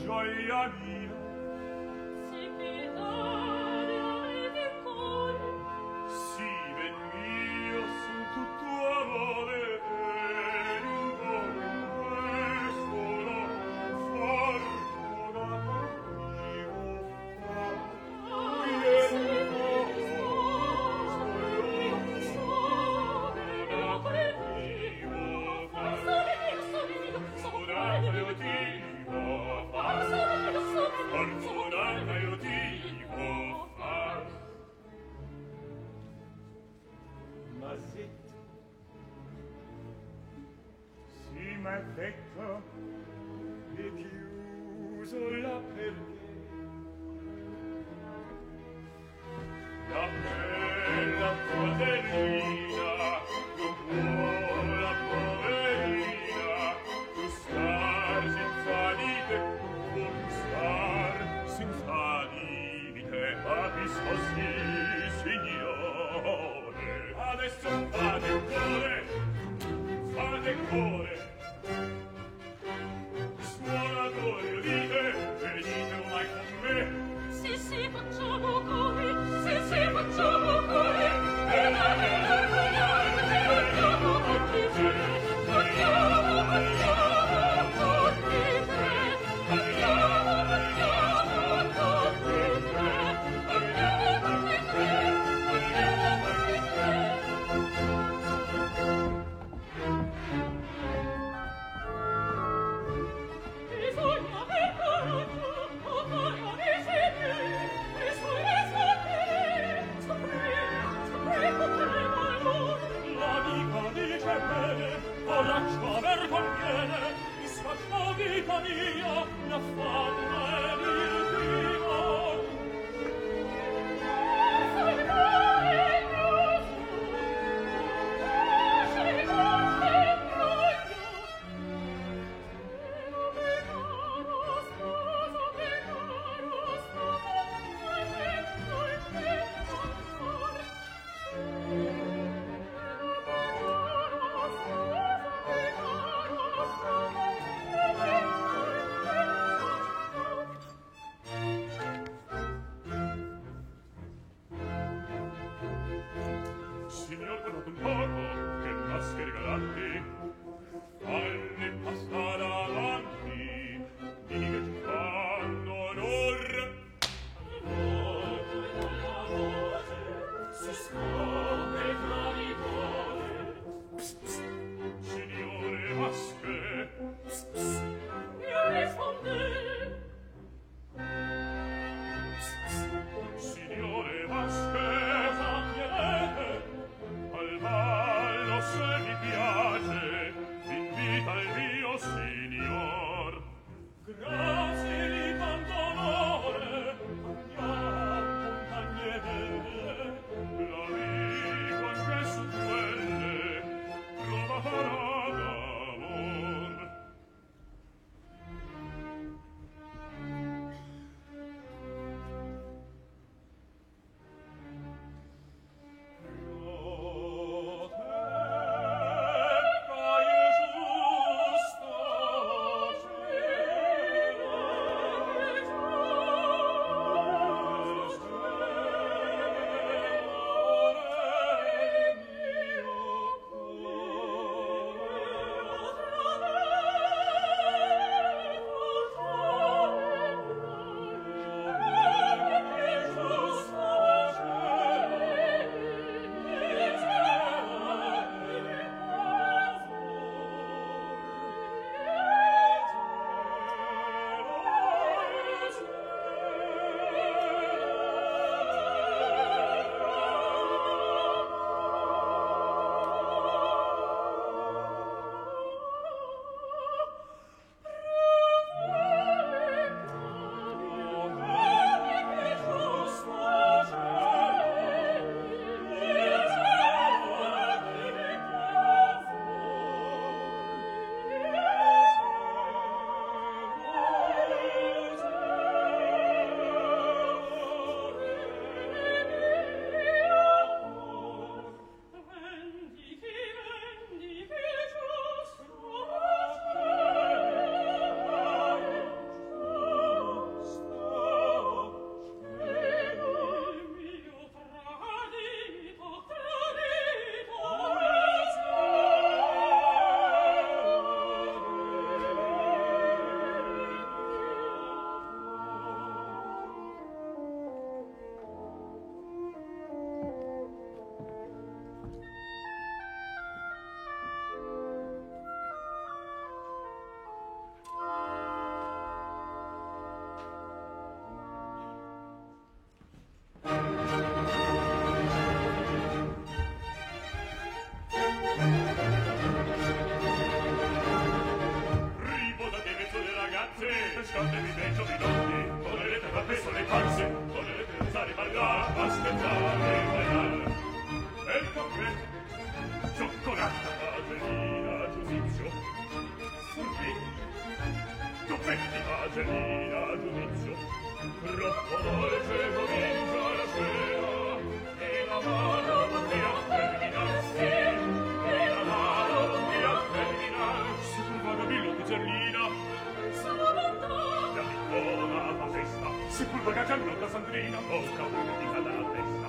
gioia mia. Si pitaria e cuore, Sì, ben mio, son tutto amore, e non voglio solo fortunato io Mazzetto, si m'è detto e chiuso la perché la bella poverina non può la poverina tu star senza di te tu star senza di te capisco sì signore adesso fate cuore suonatore udite venite ormai con me sì, facciamo cori, sì, facciamo cori, e la facciamo con chi c'è, facciamo con chi c'è, facciamo con chi bisogna aver coraggio, o fare amici miei, e scopri l'amor. l'amico dice bene coraggio aver conviene mi sfaccio vita mia l'affanno e il timore nascondevi dei giovinoni, volerete far presto le panze, volerete usare ballare, a scherzare e ballare. E il caffè, cioccolata, vaselina, giudizio, sorridi, Doppetti, vaselina, giudizio, troppo dolce comincia la sera, e la mano non ti afferminarsi, e la mano non ti afferminarsi, sul vagabillo pizzerlina, la piccona fa festa, si col bagagello da Sandrina, tocca un'edica dalla testa.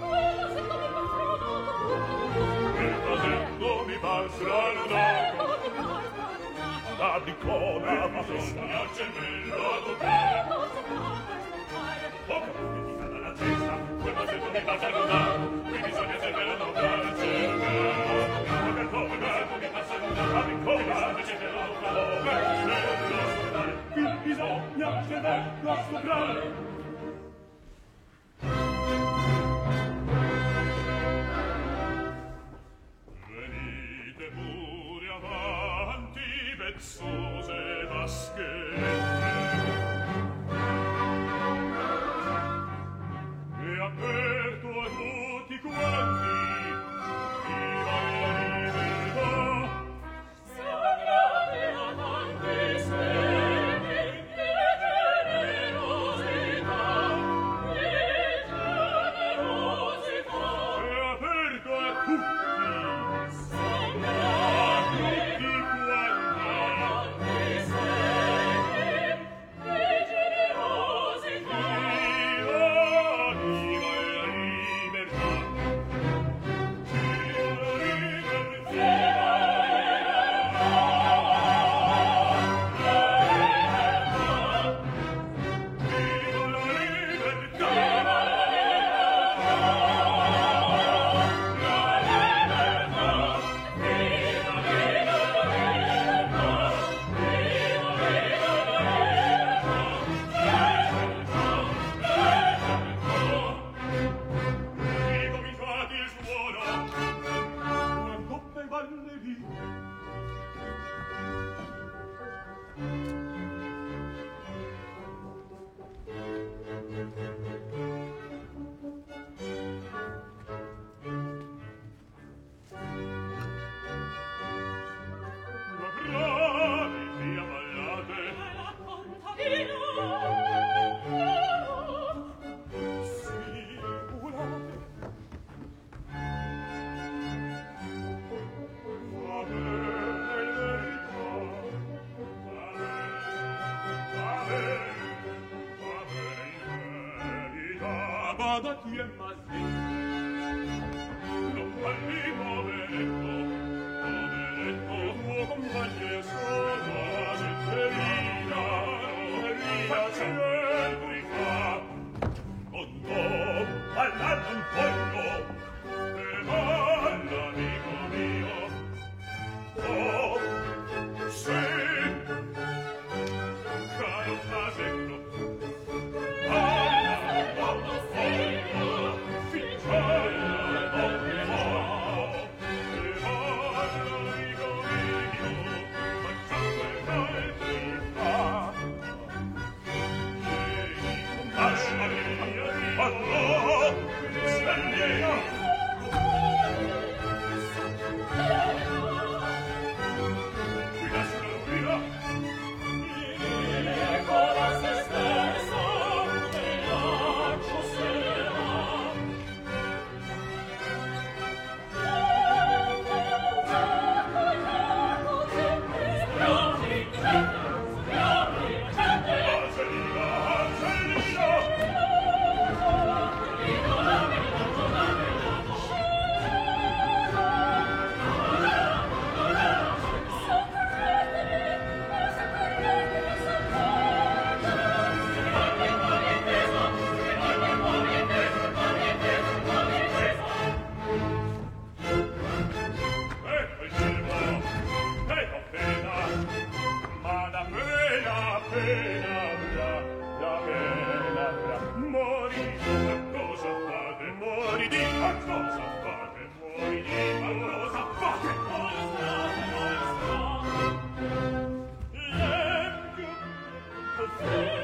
Il vasetto mi passerà lodato, la piccona fa festa, il cervello a toccare, tocca un'edica dalla testa, quel vasetto mi passerà lodato, qui bisogna cervello toccare, il cervello a toccare, mi passa lodato, la piccona fa cervello a toccare, qui bisogna cervello a toccare. Venite pure avanti, vezzose vaschette, e aperto a tutti quanti, viva la libertà. Sognate avanti sede, e generosità, e generosità. E aperto a tutti, badati e mazzi, non parli poveretto, tuo compagno è solo la centellina, facciamenti fa, con to, ballando un pollo, e balla, amico mio, oh, sì, caro fasetto, Thank you.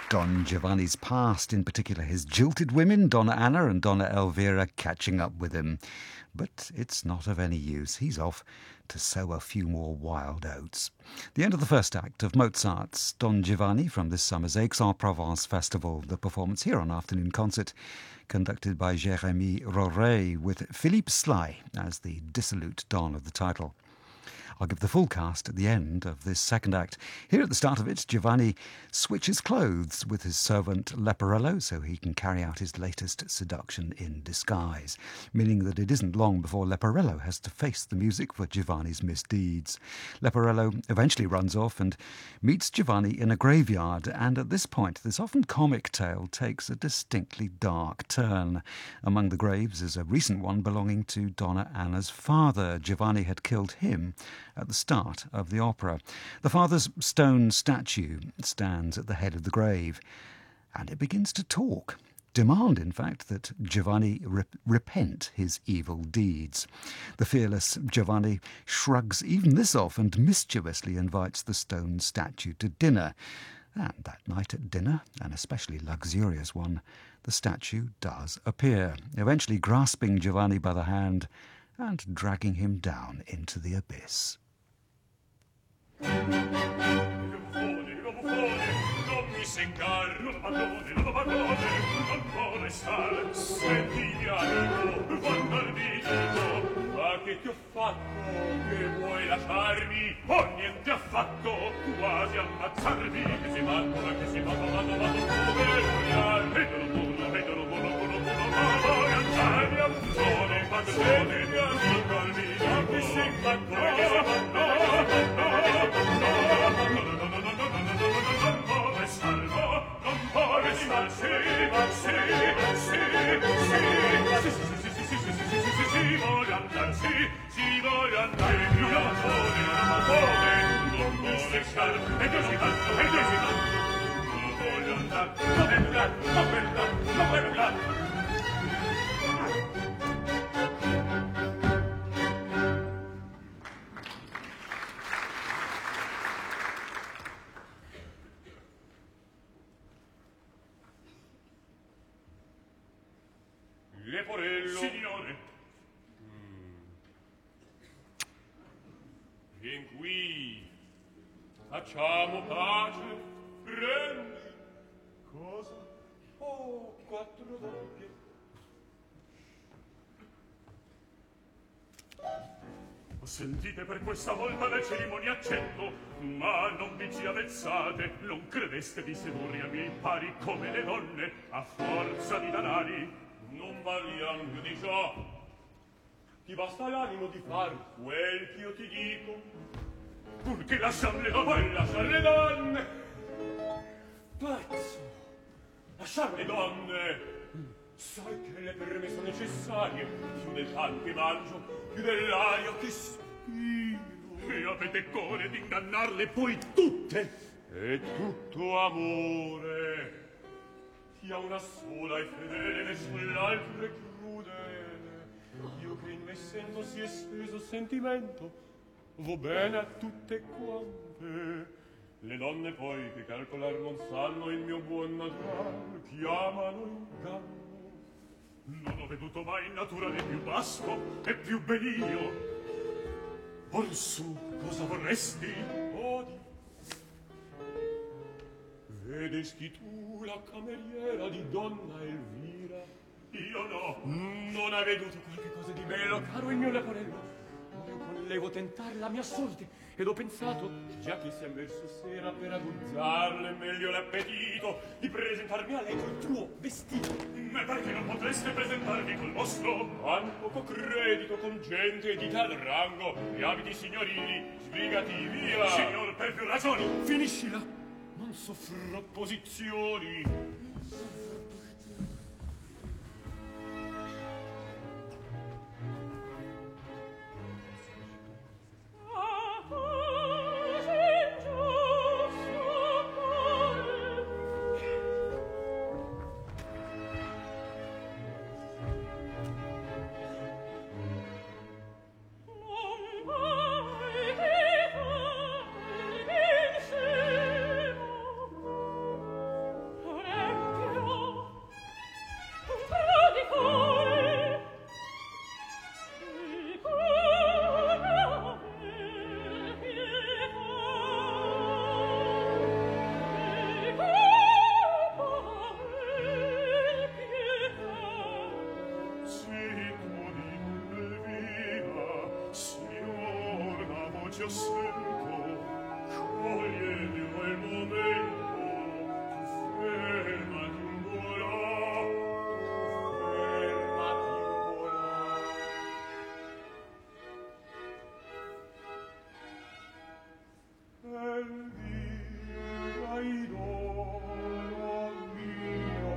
Don Giovanni's past, in particular his jilted women, Donna Anna and Donna Elvira, catching up with him. But it's not of any use. He's off to sow a few more wild oats. The end of the first act of Mozart's Don Giovanni from this summer's Aix-en-Provence Festival. The performance here on Afternoon Concert, conducted by Jérémy Rorey, with Philippe Sly as the dissolute Don of the title. I'll give the full cast at the end of this second act. Here at the start of it, Giovanni switches clothes with his servant Leporello so he can carry out his latest seduction in disguise, meaning that it isn't long before Leporello has to face the music for Giovanni's misdeeds. Leporello eventually runs off and meets Giovanni in a graveyard, and at this point this often comic tale takes a distinctly dark turn. Among the graves is a recent one belonging to Donna Anna's father. Giovanni had killed him at the start of the opera. The father's stone statue stands at the head of the grave, and it begins to talk. Demand, in fact, that Giovanni repent his evil deeds. The fearless Giovanni shrugs even this off and mischievously invites the stone statue to dinner. And that night at dinner, an especially luxurious one, the statue does appear, eventually grasping Giovanni by the hand and dragging him down into the abyss. Non mi seccar, non abbandoni, non può restare. Sentimi amico, quando al dico, ma che ti ho fatto, che vuoi lasciarmi? Oh, niente affatto, quasi ammazzarmi. Che si matto, che si matto, vedono burro, voglio andare a buzzone, quando sentimi amico al viso, che si matto, che si matto, Leporello. Signore. Vien qui. Facciamo pace. Prendi. Cosa? Oh, 4 doppie. Sentite, per questa volta le cerimonie accetto, ma non vi ci avezzate, non credeste di sedurre a miei pari come le donne, a forza di danari. Non parliamo più di ciò. Ti basta l'animo di far quel che io ti dico, purché lasciar le donne. Vuoi lasciar le donne? Pazzo! Lasciar le donne! Sai che le per me sono necessarie, più del pan che mangio, più dell'aria che spiro. E avete core di ingannarle poi tutte? È tutto amore. Chi ha una sola e fedele, nessun'altra è crudele. Io che in me sento si esteso sentimento, vo bene a tutte quante. Le donne poi che calcolar non sanno il mio buon natural, chiamano inganno. Non ho veduto mai in natura né più basso e più benigno. Orsù, cosa vorresti? Odi. Vedesti tu la cameriera di donna Elvira? Io no. Non hai veduto qualche cosa di bello, caro il mio Leporello? Io volevo tentar la mia sorte ed ho pensato, già che siamo verso sera, per aguzzarle meglio l'appetito, di presentarmi a lei col tuo vestito. Ma perché non potreste presentarvi col vostro? Han poco credito con gente di tal rango, gli abiti signorili, sbrigati via. Signor, per più ragioni. Finiscila. Non soffro posizioni. Signor, la voce ho sento, coglietelo il momento, fermati un volà, fermati un volà. Elvira, idolo mio,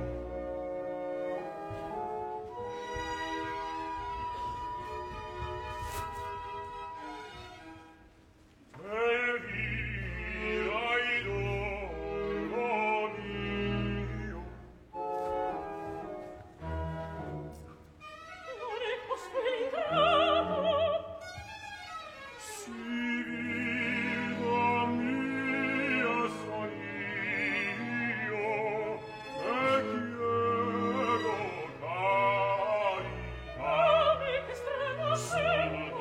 Elvira, idolo mio. Non è cospirato. Si vita mia son io, e chiedo carità. Oh, che strano sento.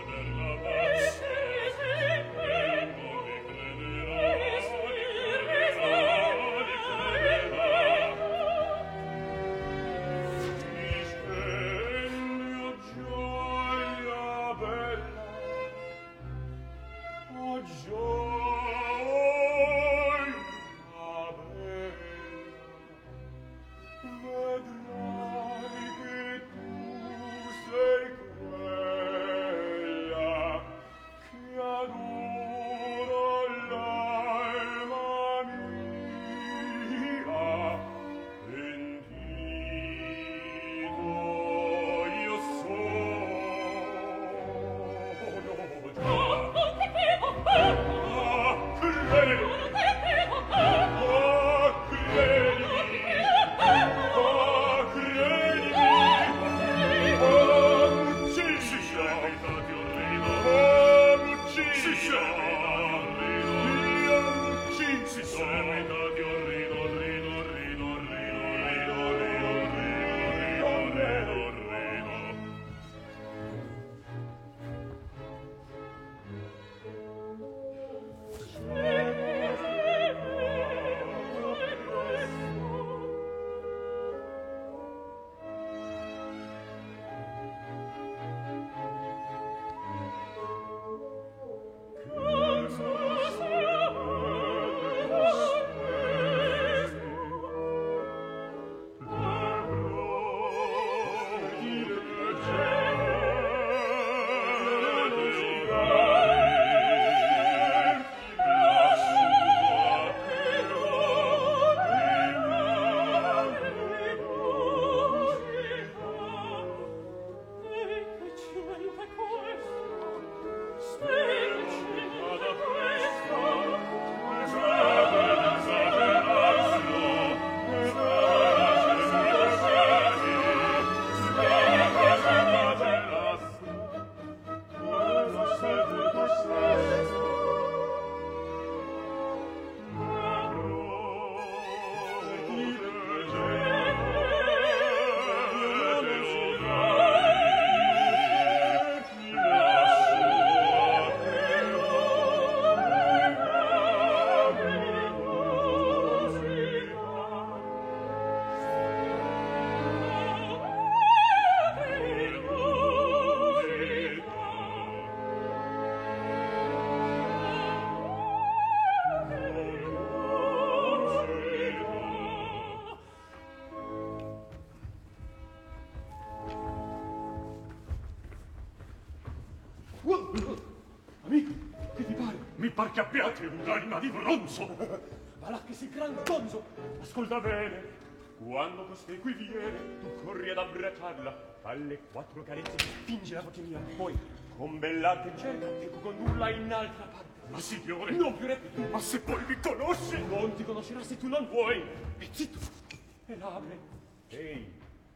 Amico, che ti pare? Mi par che abbiate un'anima di bronzo. Ma là che sei gran gonzo! Ascolta bene. Quando costei qui viene, tu corri ad abbracciarla. Alle 4 carezze che spinge la voce mia. Poi, con bell'arte cerca e tu condulla in altra parte. Ma signore, non più repito. Ma se poi mi conosce, non ti conoscerà se tu non vuoi. E zitto, e l'apre. Ehi,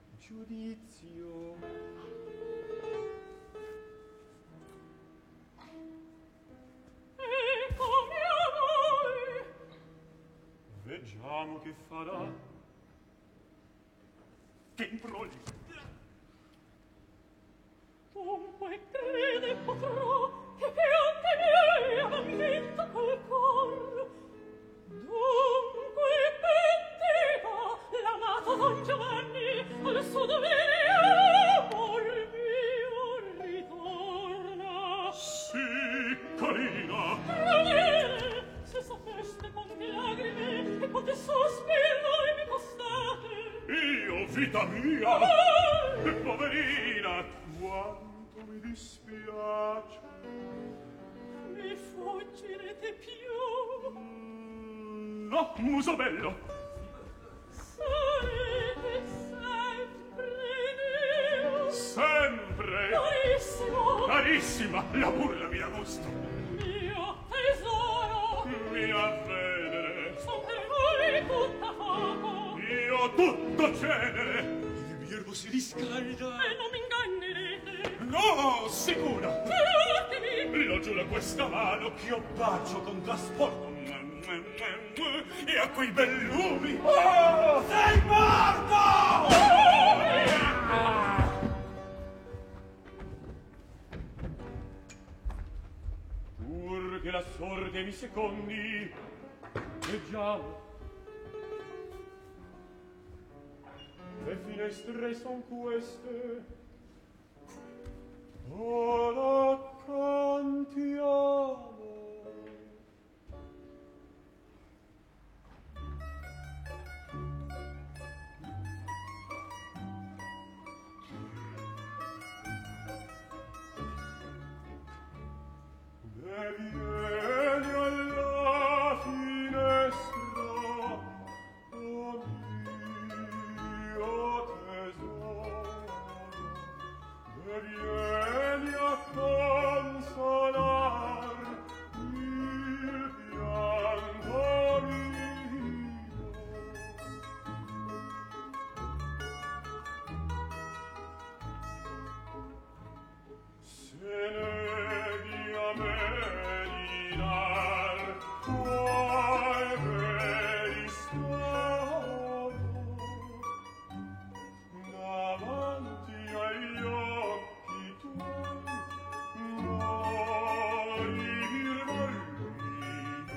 giudizio. E come a voi? Vediamo che farà. Che imbrogli. Dunque crede potrò che piante miei han vinto col cor. Dunque pentita l'amato Don Giovanni al suo dovere amor mio ritorna. queste quante lagrime e quante sospiri mi costate. Io, vita mia, poverina, quanto mi dispiace. Mi fuggirete più. No, muso bello. Sarete sempre mio. Sempre. Carissimo. Carissima, la burla mi dà gusto. Mio tesoro. Mia venere. Son per voi tutta fuoco. Io tutto cenere. Il birbo si riscalda. E non mi ingannerete. No, sicura. Giuratemi. Lo giuro a questa mano che io bacio con trasporto. E a quei bellumi. Oh, sei morto! Pur che la sorte mi secondi, leggiamo. Le finestre son queste. Ora cantiamo. E vieni alla finestra, oh mio tesoro, e vieni a consolar il pianto mio. Se neghi a me di dar tuoi bei stato davanti agli occhi tuoi morir vorrei.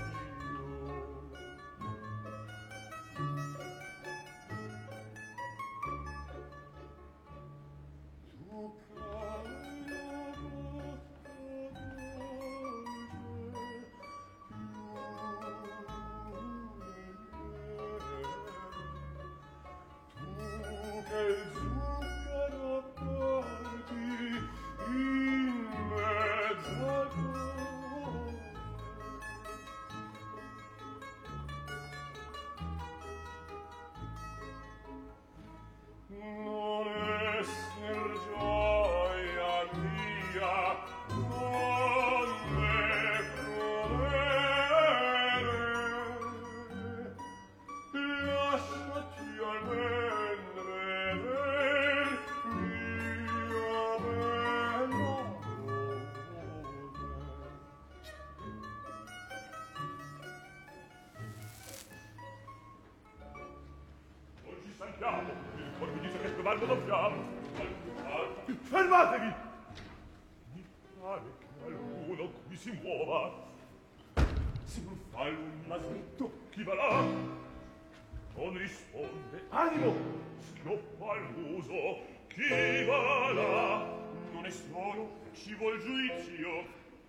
Tu che il zucchero porti in mezzo al cuore. Non esser gioia mia, non me prudere, lasciati almen veder mia bella oggi saltiamo, il cor mi dice che cavallo dobbiamo. Fermatevi! Mi pare che qualcuno qui si muova. Se non fa un masnetto, chi va là? Non risponde. Animo! Schioppa al muso. Chi va là? Non è solo, ci vuol giudizio.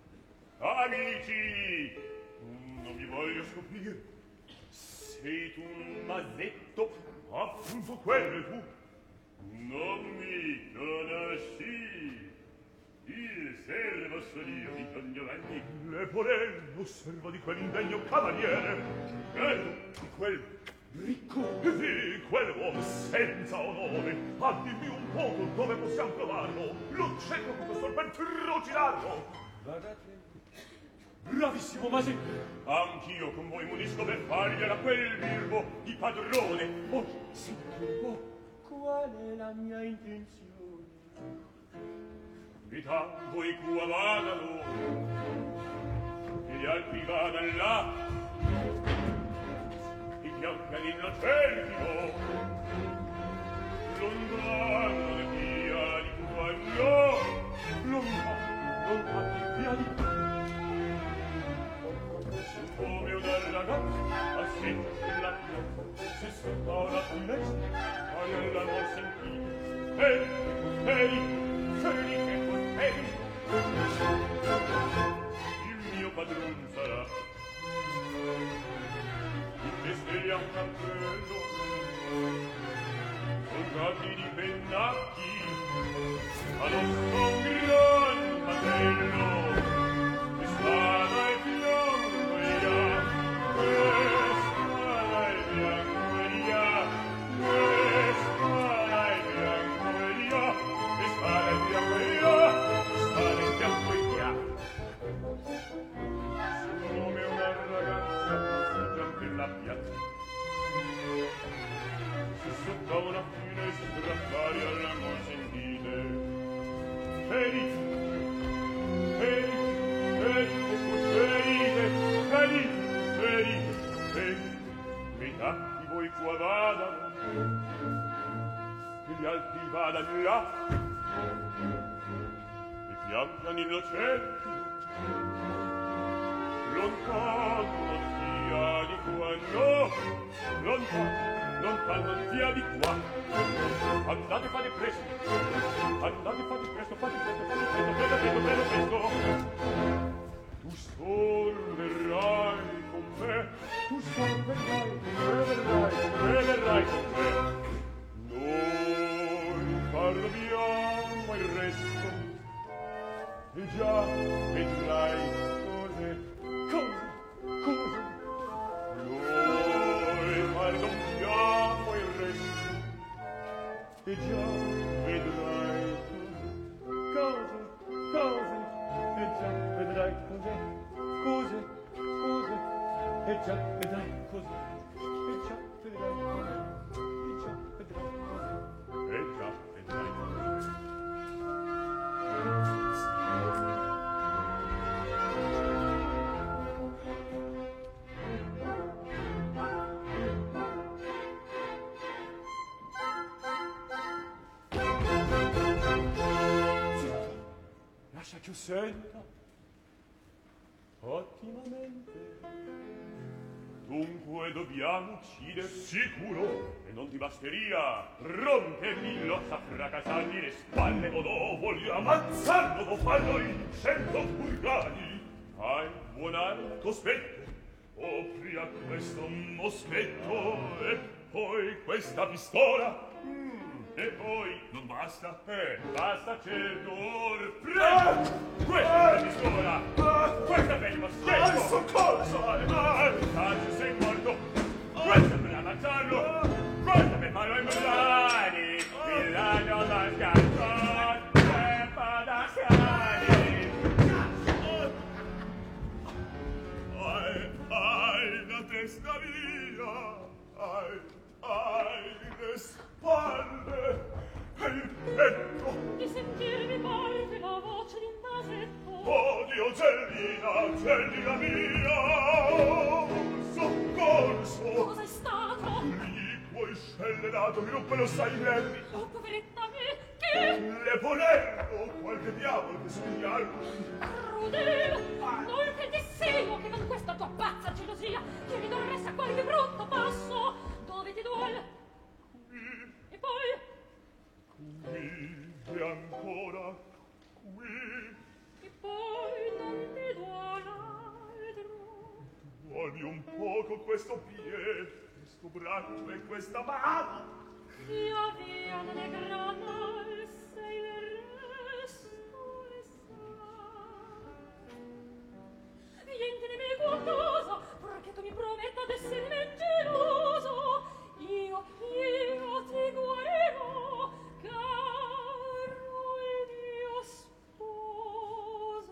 Amici, non mi voglio scoprire. Sei tu un masetto? Appunto quello tu. Non mi conosci. Il servo solio di Don Giovanni. Leporello, servo di quell'indegno cavaliere. Di quel ricco. Di quell'uomo senza onore. Ah, dimmi un poco dove possiamo trovarlo. Lo cerco con questo per trucidarlo. Guardate. Bravissimo Masetto. Anch'io con voi munisco per fargliela quel birbo di padrone. Oh, senti un po'. Qual è la mia intenzione? Vita, voi qua vadano, e gli altri vadano là, i fianchi all'innocentino, lontano le via di Guagnò, lontano le via di come una ragazza asseggia sulla piazza, se sotto una finestra, ma nella non sentite. Ehi, Felice con te, il mio padron sarà. pian pian innocenti, lontano sia di qua, no, lontano non sia di qua. Andate, fate presto, andate, fate presto, presto. Tu sol verrai con me, tu sol verrai con me. Noi parliamo il resto, e già vedrai cose. Noi parliamo il resto, e già vedrai cose, e già vedrai cose, e già vedrai cose, e già vedrai cose, e già vedrai cose. Lascia che io senta ottimamente. Dunque dobbiamo uccidere sicuro, e non ti basteria rompergli l'ossa, fracassargli le spalle, o no, voglio ammazzarlo o farlo in 100 furgani. Hai buon arco spetto, opri a questo moschetto, e poi questa pistola. E poi non basta? Basta certo, prendi! Questa è la pistola! Questa è il moschetto! Soccorso! Tanto sei morto! Questa per ammazzarlo! Questa per farlo in mani! Villano da scarpa! Tempa da scani! Hai la testa via! Hai le spalle e il petto. Di sentirmi parte la voce di un vasetto. Odio, Cellina mia! Soccorso! Cosa è stato? Liquido il scellenato, mi ruppe lo sai i nervi. Oh, poveretta me, che? Leporello, qualche diavolo che sveglia a lui. Crudele! Non che ti sego che con questa tua pazza gelosia ti ridorresti a qualche brutto passo. Dove ti duole? E poi? Qui e ancora qui. E poi non ti duole altro. Duoli un poco questo piede, questo braccio e questa mano. Via, non è grana, sei il resto e sa. Vieni qualcosa, perché tu mi prometta d'essermi geloso. Io ti guarirò, caro il mio sposo.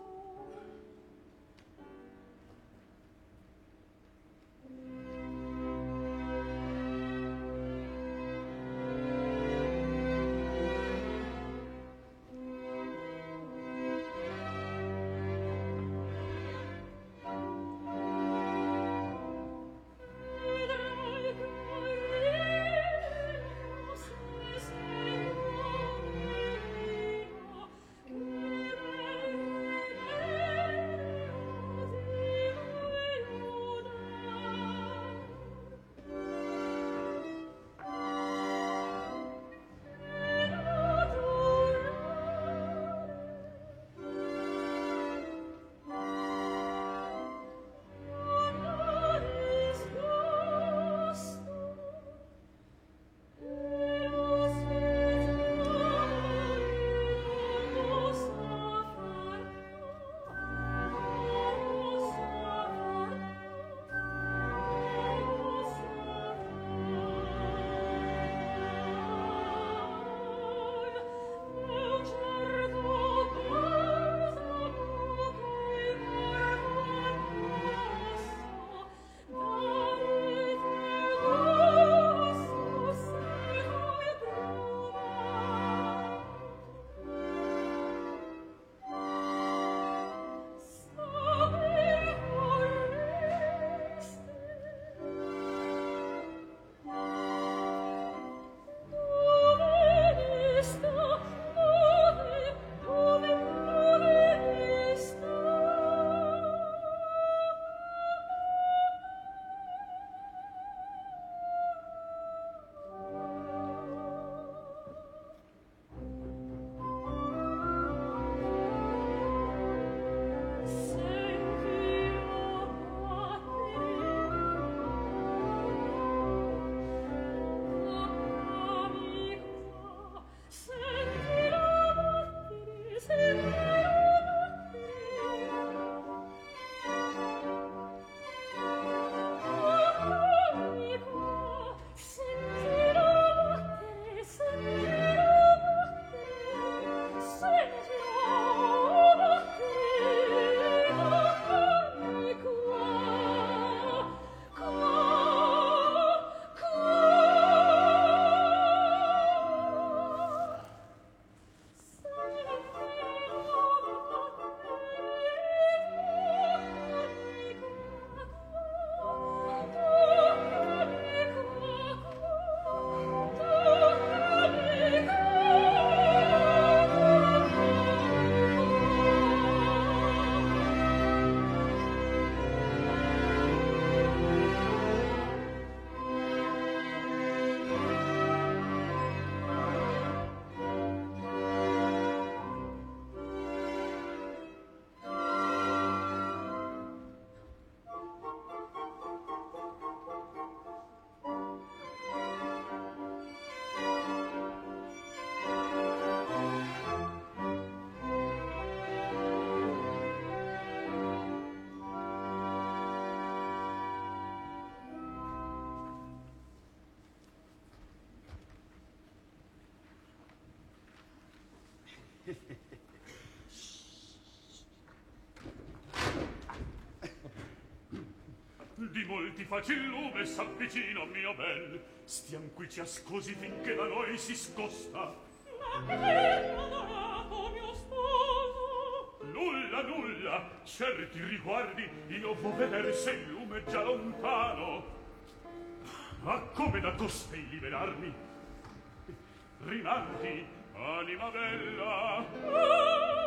Di molti facil lume s'avvicina, mio bel. Stiam qui ciascosi finché da noi si scosta. Ma che adorato mio sposo? Nulla, nulla, certi riguardi, io vo vedere se il lume è già lontano. Ma come da costei liberarmi? Rinaldi, anima bella.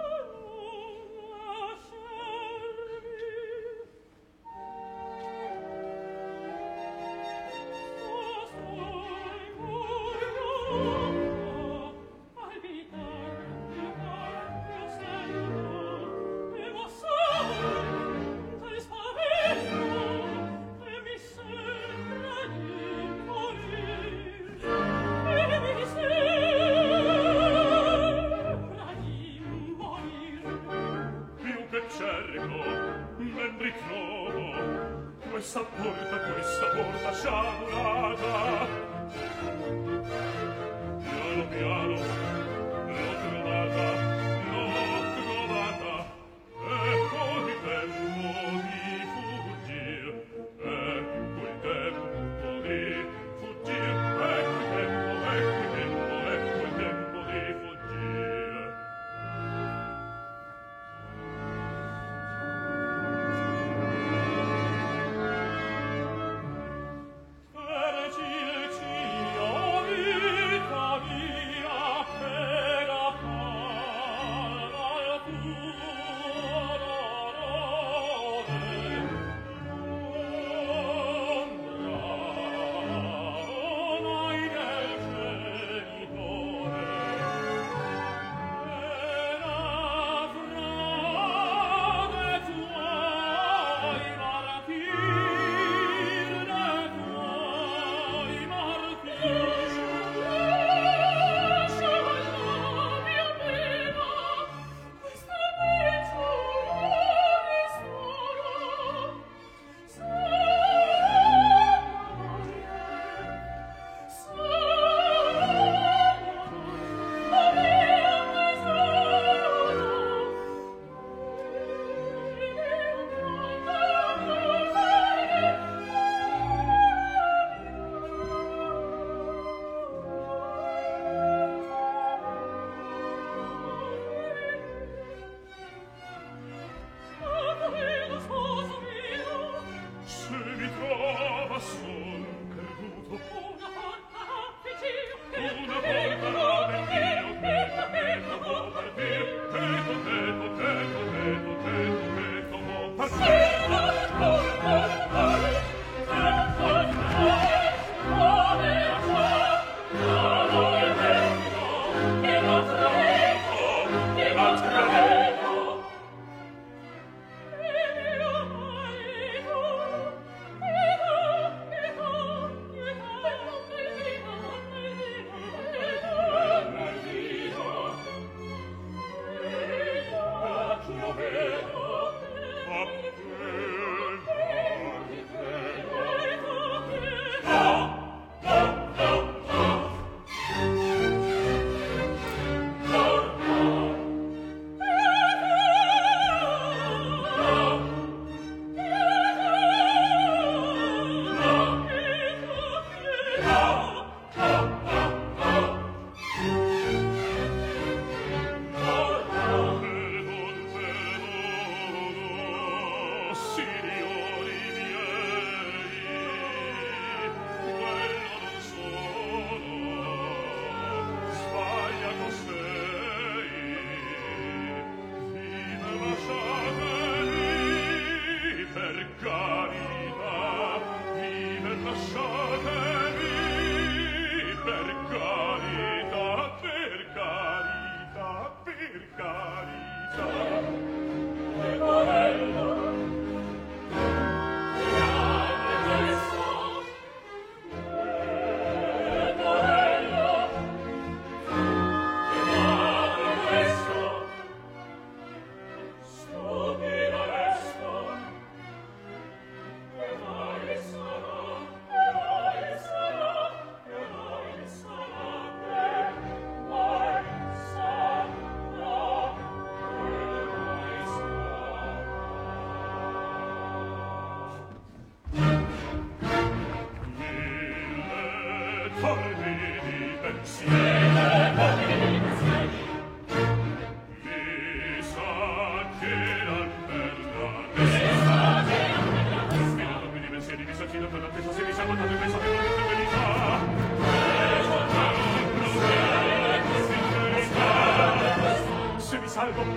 Questa porta sciagurata. Piano piano l'ho trovata. Ecco il tempo di fuggir. Ecco il tempo di fuggir. Ecco il tempo di fuggir.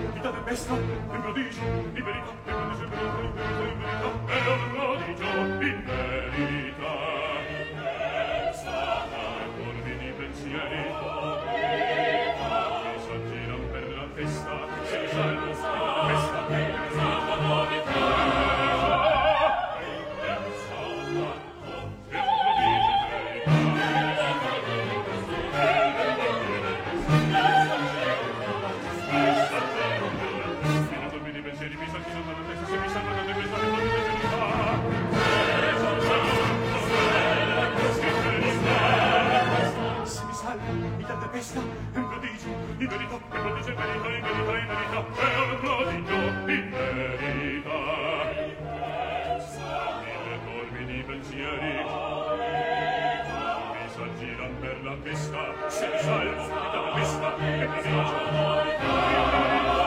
vita tempesta, in prodigio, in verità, in verità, è un prodigio, in verità. Morbidi pensieri, mi s'aggiran per la testa, se salvo la festa, pensata novità. Tempesta, in prodigio, in verità, in prodigio, in verità, in verità, in verità, è un prodigio, in verità. Mille morbidi pensieri mi s'aggiran per la testa, se salvo da tempesta, e prodigio,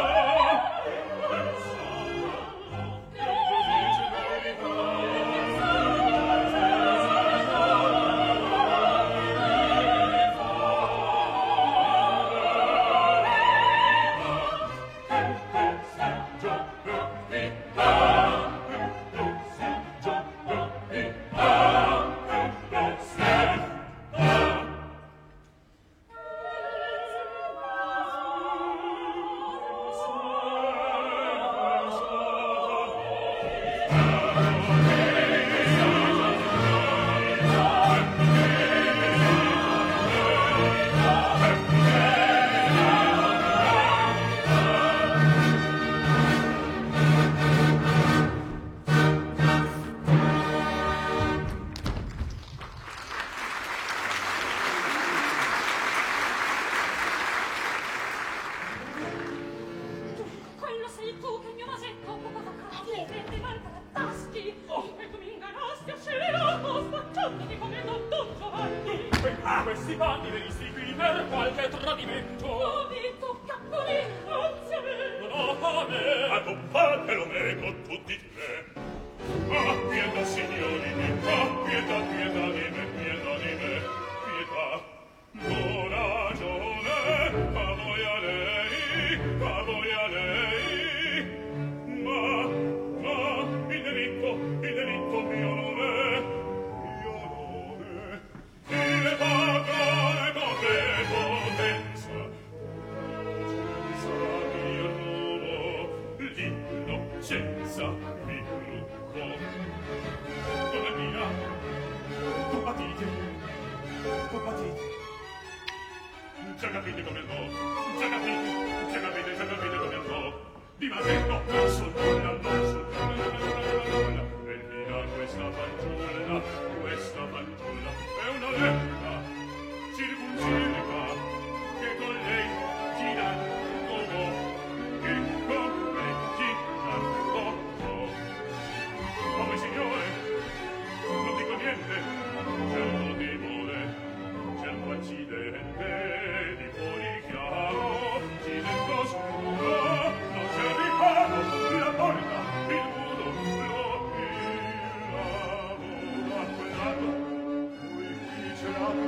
questi panni venisti qui per qualche tradimento. Oh, mi tocca così, anzi a me. Non ho fame. Accompagnalo me con tutti te. Ah, pietà, signori, ah, pietà, pietà di me, pietà di me, pietà. Non ragione, a voi a lei, a voi a lei. Ma, il delitto mio non è, mio non è. Il pagone come potenza, mio rubo, l'innocenza mi rucco. Non è mia, compatite, compatite. Già capite come andò, già capite come andò. Di Masetto non so nulla, non so nulla. E dirà questa fanciulla è una letta, circuncirca, che con lei girando vo, che con lei girando vo. Ma voi signore, non dico niente, certo debole, certo accidente, di fuori chiaro, cilento scuro, non c'è riparo, la porta, il muro, lo pilavo a quel lato, lui qui celato,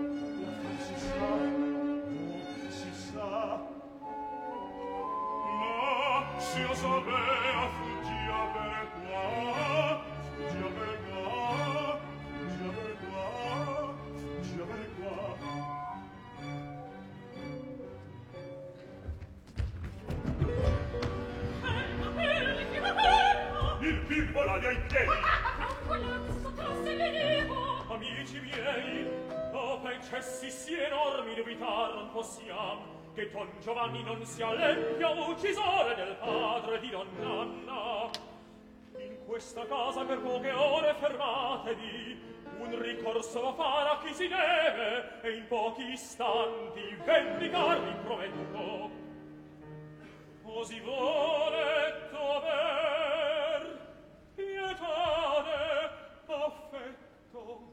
si sa, ma se io sapea fuggia per qua, fuggia per qua, fuggia per qua, fuggia per qua. Il piccolo agli ai piedi. Amici miei, dopo eccessi sì enormi dubitar non possiam che Don Giovanni non sia l'empio uccisore del padre di Donn'Anna. In questa casa per poche ore fermatevi, un ricorso va fare a chi si deve e in pochi istanti vendicarvi prometto. Così voletto aver pietade affetto.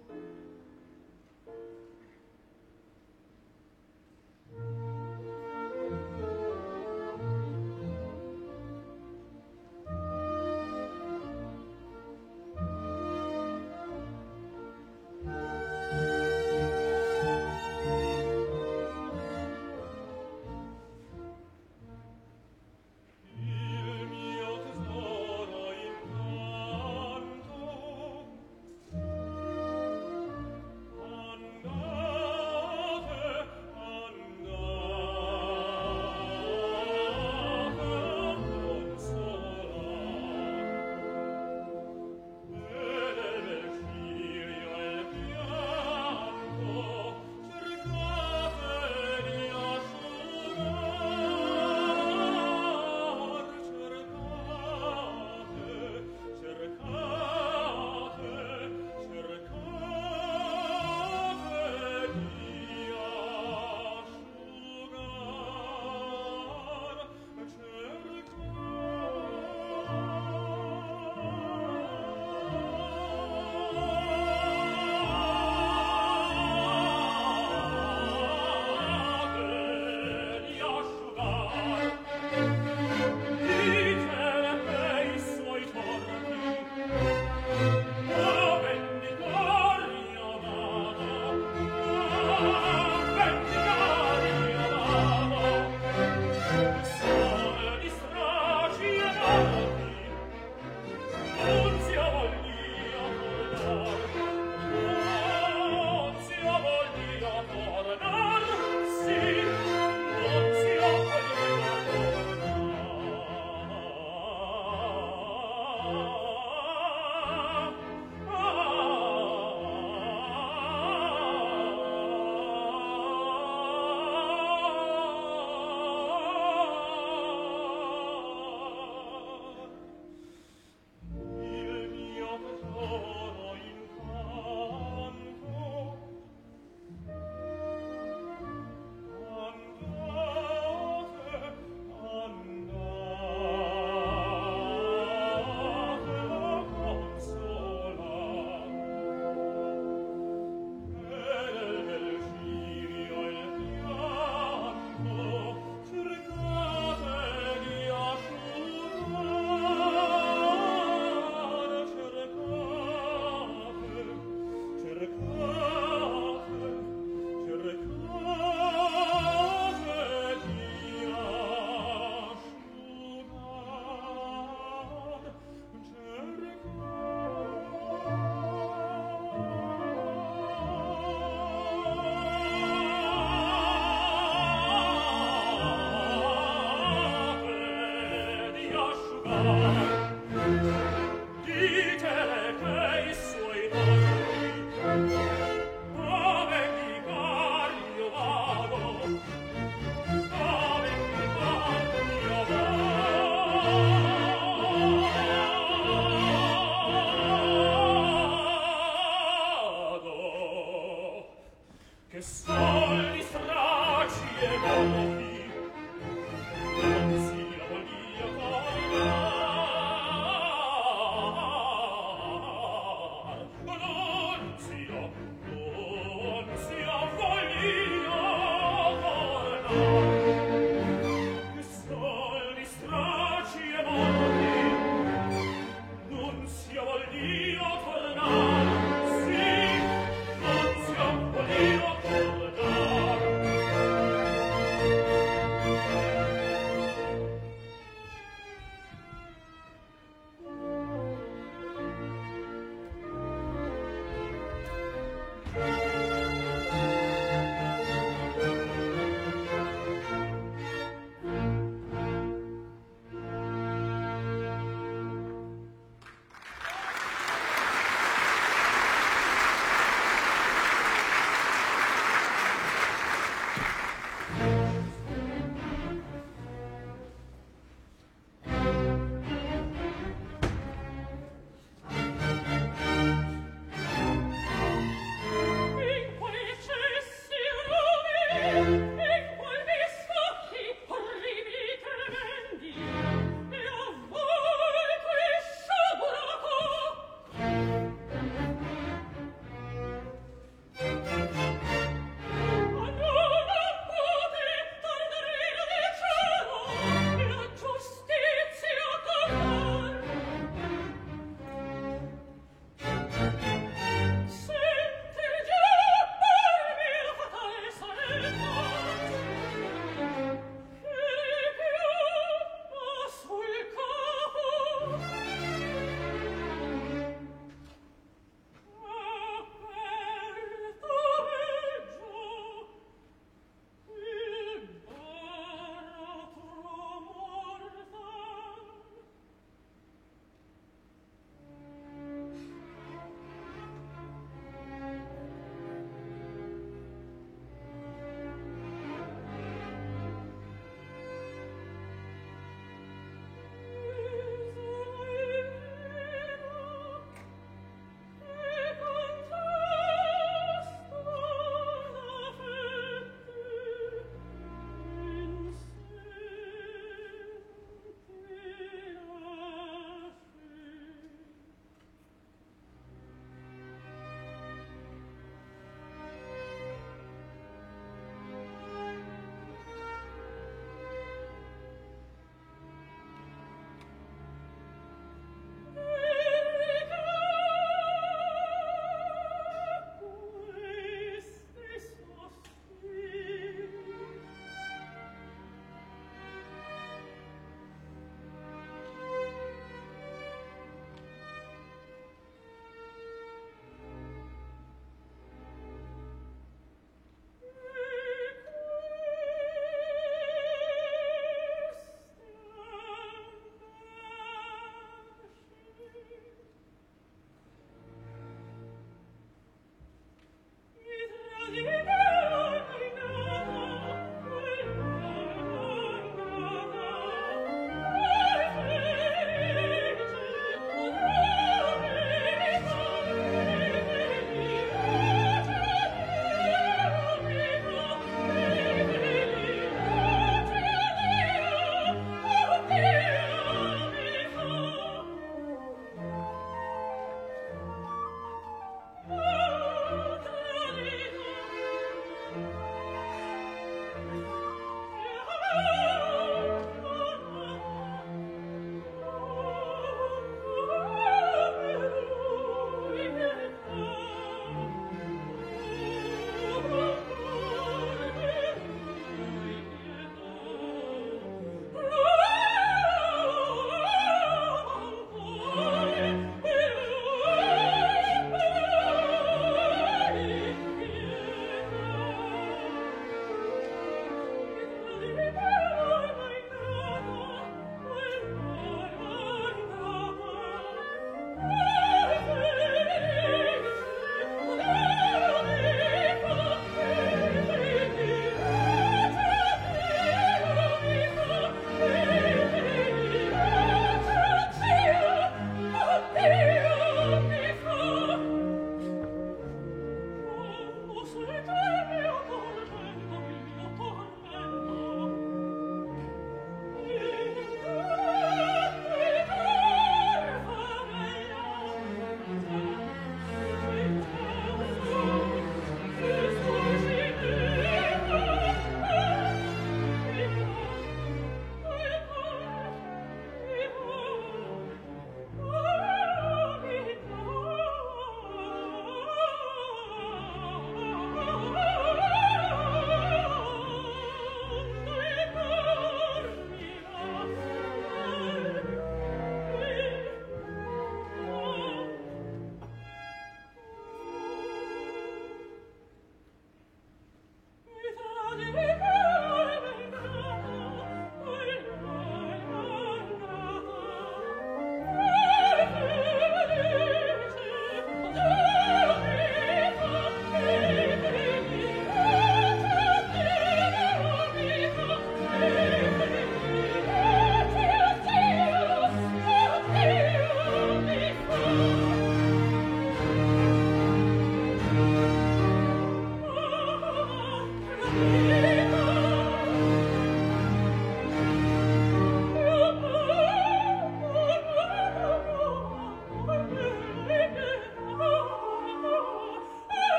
Non si la volia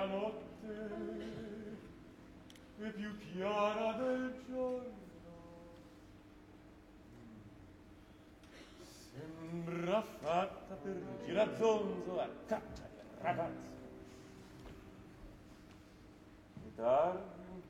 la notte è più chiara del giorno. Sembra fatta per girazzonzo a caccia di ragazzi. È tardi.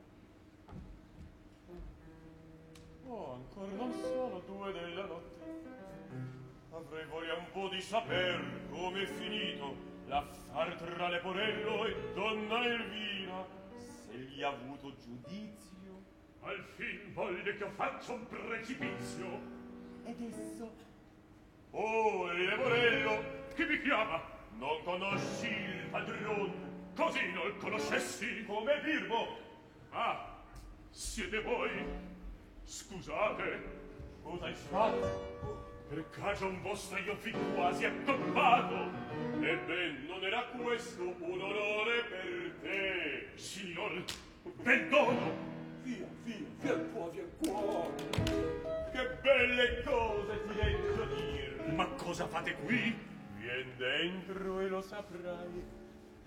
Oh, ancora non sono 2 della notte. Avrei voglia un po' di saper come è finito l'affar tra Leporello e donna Elvira, se gli ha avuto giudizio. Al fin voglio che io faccia un precipizio. Ed esso? Oh, Leporello, chi mi chiama? Non conosci il padron? Così non conoscessi? Come Birbo? Ah, siete voi? Scusate. Cosa hai fatto? Per cagion vostra io fi quasi accoppato. Ebben, non era questo un onore per te, signor del dono. Via, vien qua. Che belle cose ti leggo dir. Ma cosa fate qui? Vien dentro e lo saprai.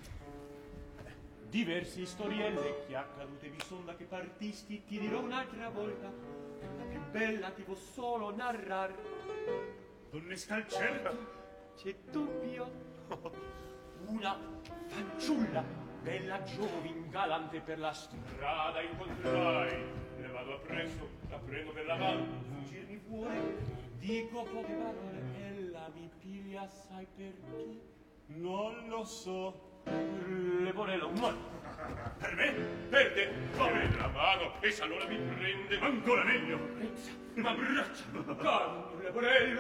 Diverse storielle che accadute vi son da che partisti, ti dirò un'altra volta. La più bella ti può solo narrar. Donnesca al certo? C'è dubbio? Una fanciulla, bella giovin, galante per la strada incontrai. Ne vado appresso, la prendo per la mano. Fuggirmi vuole, dico poche parole, ella mi piglia assai perché? Non lo so. Leporello, ma Per me? Per te? Come la mano, e se allora mi prende ancora meglio. m'abbraccia, calmo, Leporello,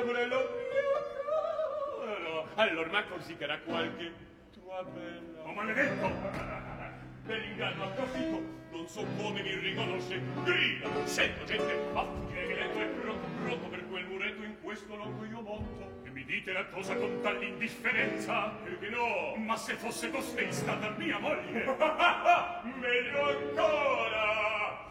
no, allora ma così che era qualche tua bella. Oh, maledetto! Dell'inganno approfitto, Non so come mi riconosce. Grida! Sento gente a fuggire che lento è pronto per quel muretto in questo loco io monto. E mi dite la cosa con tall'indifferenza? Perché no? Ma se fosse costei stata mia moglie! Meglio ancora!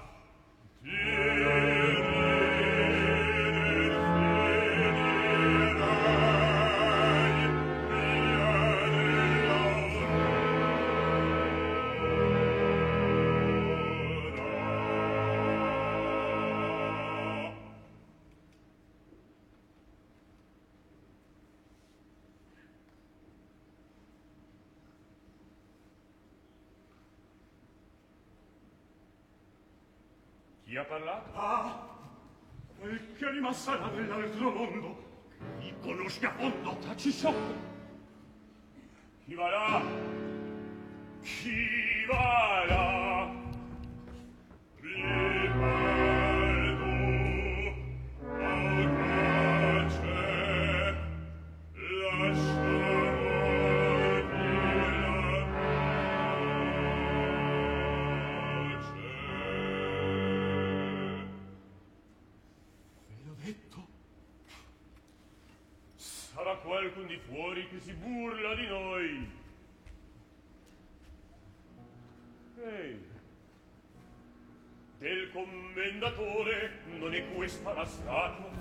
Chi ha parlato? Ah, quel che anima sarà nell'altro mondo, Mi conosci a fondo? taci sciocco. Chi va là? Chi va là? Ripaldo, audace, lasciamoi la pace. Ve l'ho detto. Sarà qualcun di fuori che si burla di noi. Ehi, del commendatore non è questa la statua?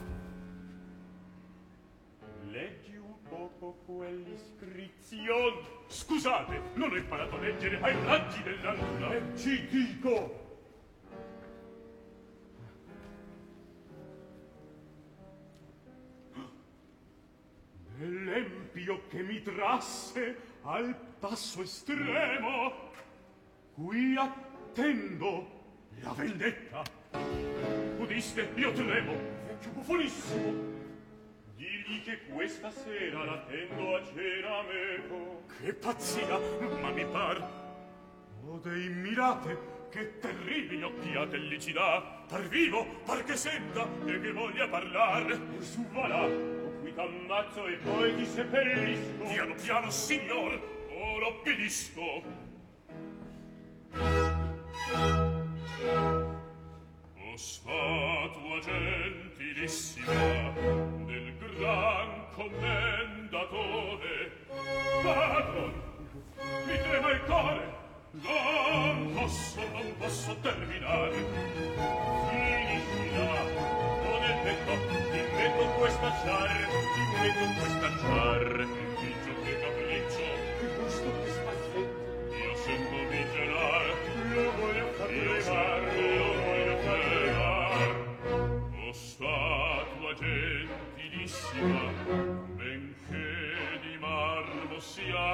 Leggi un poco quell'iscrizione. Scusate, non ho imparato a leggere ai raggi della luna. Ci dico. L'empio che mi trasse al passo estremo. Qui attendo la vendetta. Udiste, io tremo. Vecchio buffonissimo. Digli che questa sera l'attendo a cena meco. Che pazzia, Ma mi par, o dei mirate, che terribili occhiatelli ci dà. Par vivo, par che senta e che voglia parlar. Su va là, o qui t'ammazzo e poi ti seppellisco. Piano piano, signor, o lo obbedisco. O statua gentilissima del gran commendatore, padron, mi trema il cuore, non posso terminare. Finisci là, non è detto, ti metto questa ciar, il grigio che capriccio, che gusto che spazzette. ti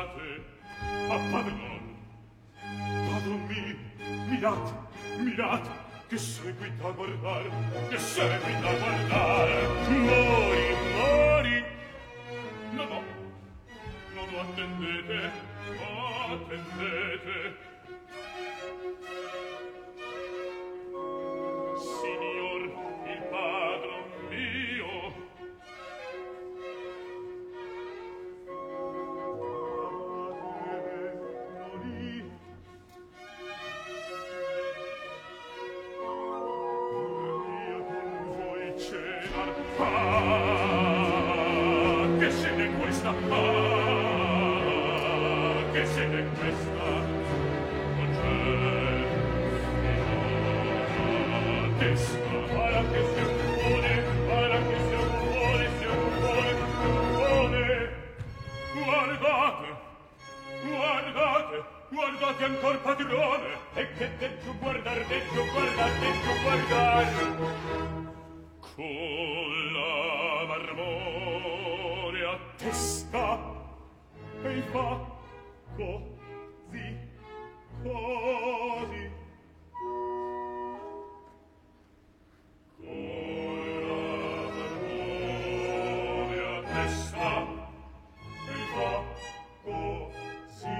guardate a padron. Padron mio, mirate, che seguita a guardare, che seguita a guardare. Mori. No, attendete. Signor, il padron mio. Che siete questa? Che siete questa? Non c'è testa. Alla che si oppone. Guardate ancor padrone. E che deggio guardar. Con la marmorea testa e fa così con la marmorea testa e fa così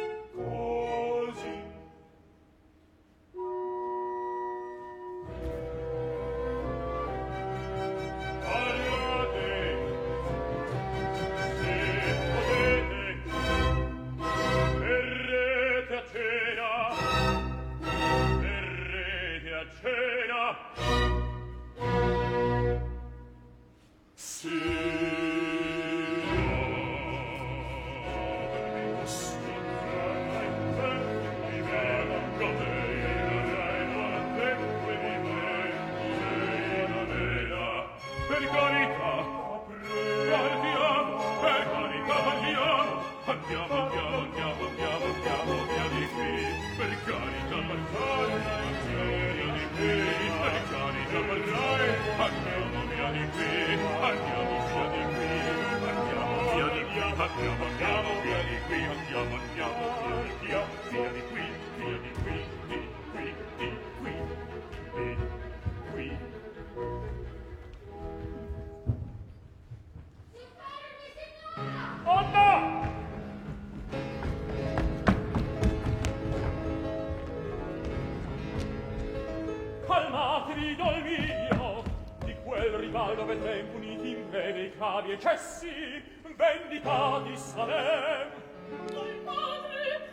Calmatevi, dol mio, di quel rivaldo vedrei puniti in breve i cavi eccessi, vendicati sarem. Dol padre,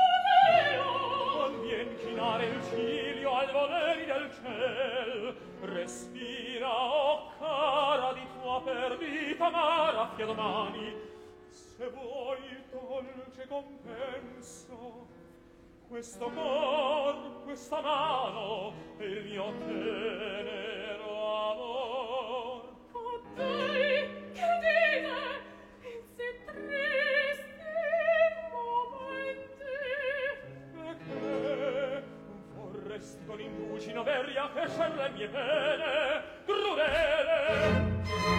Dio! Convien chinare il ciglio al voleri del ciel. Respira, oh cara, di tua perdita maraffia domani. Se vuoi il dolce compenso, questo cor, questa mano, e il mio tenero amor. Oh, dei, che dite in sì tristi momenti? E che vorresti con indugi noveria fescer le mie pene crudele?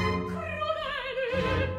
Crudele!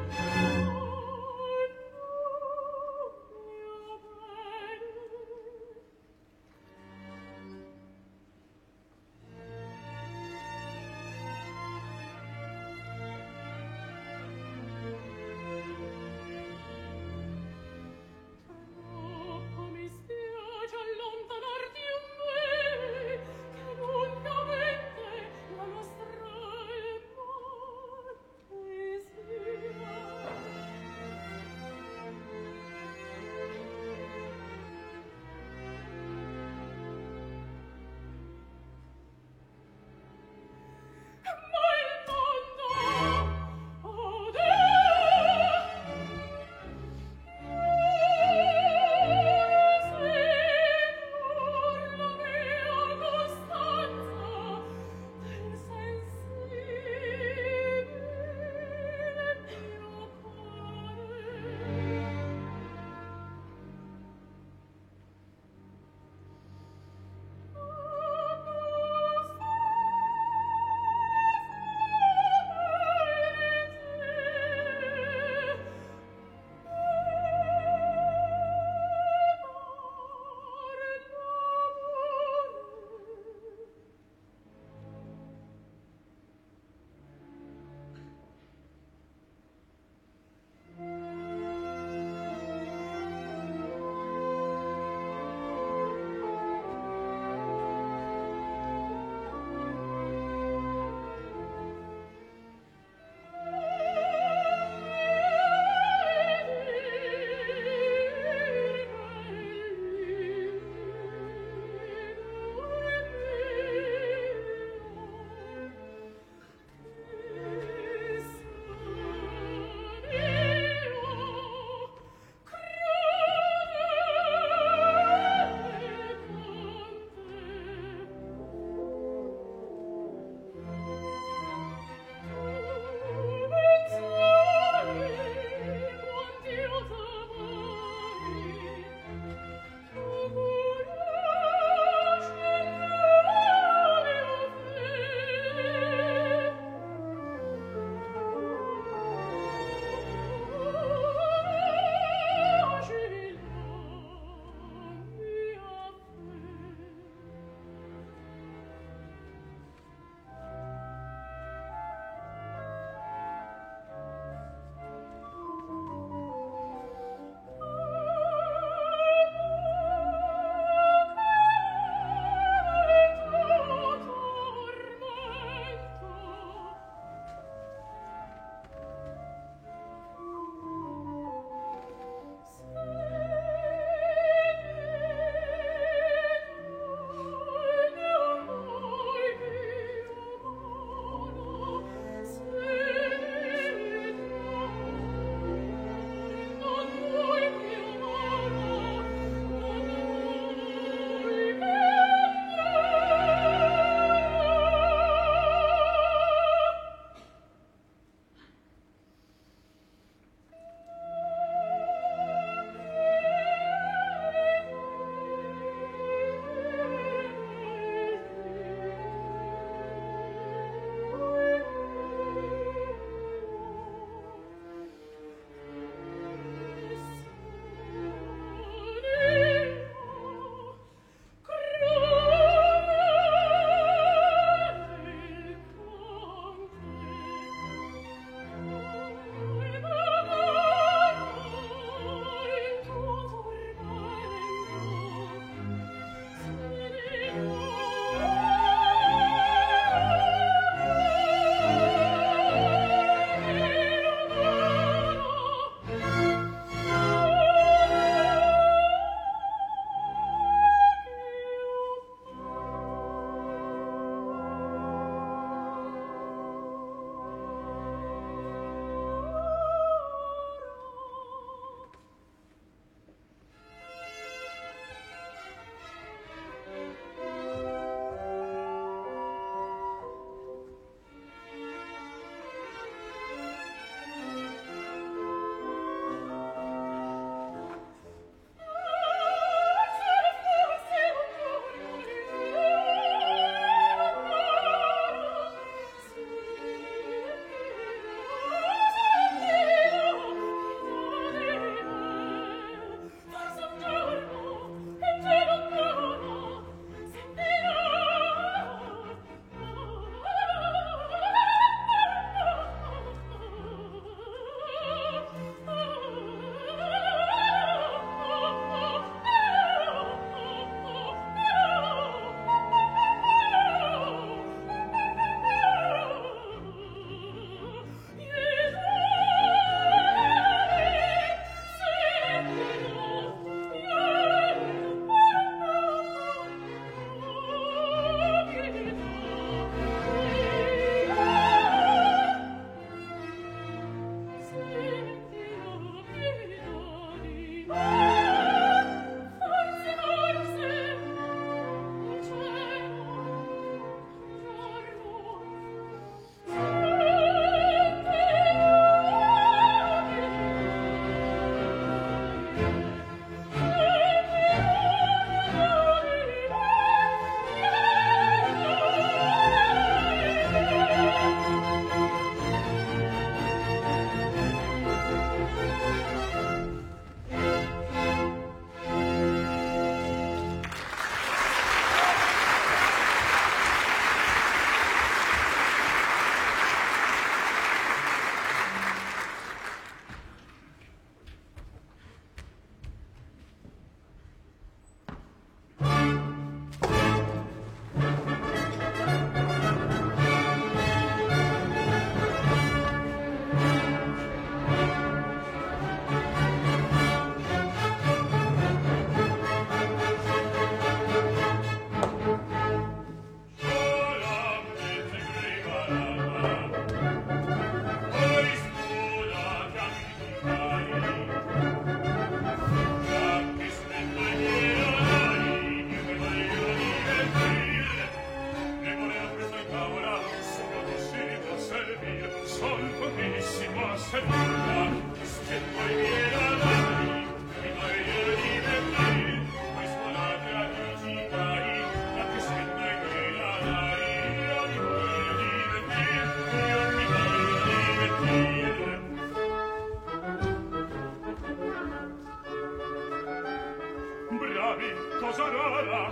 trovavi cosa rara.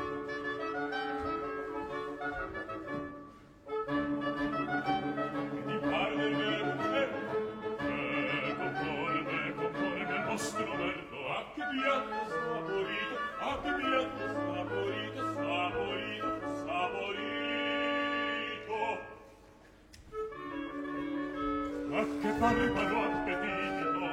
Di parler verde, ecco col nel nostro merdo, a che piatto saporito, a che piatto saporito, saporito, saporito. A che barbaro appetito,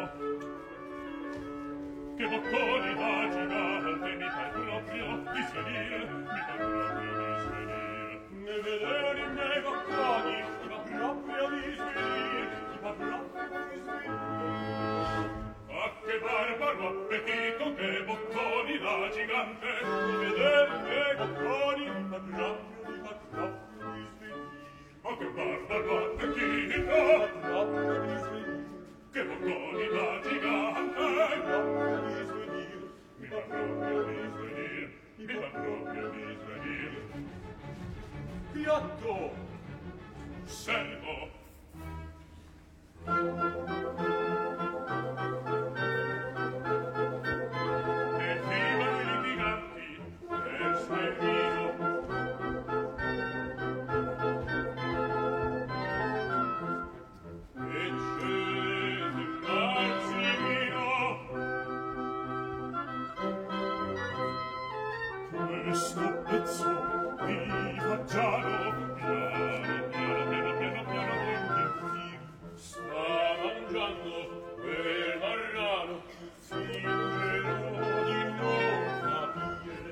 che bocconi da gigante, mi par proprio di svenire, mi par proprio di svenire. Ne vedere i miei bocconi, mi par proprio di svenire, mi par proprio di svenire. A che barbaro appetito, che bocconi da gigante, ne vedere i miei bocconi, mi par proprio di svenire. A che barbaro appetito, che bocconi da gigante, mi fa proprio di svenire, mi fa proprio di svenire. Piatto, servo. E fibano i litiganti, verso il viso. E scese il marzimino, questo pezzo di fagiano, piano, piano, piano, piano, piano, chi sta mangiando quel marrano, fingerò di non capire.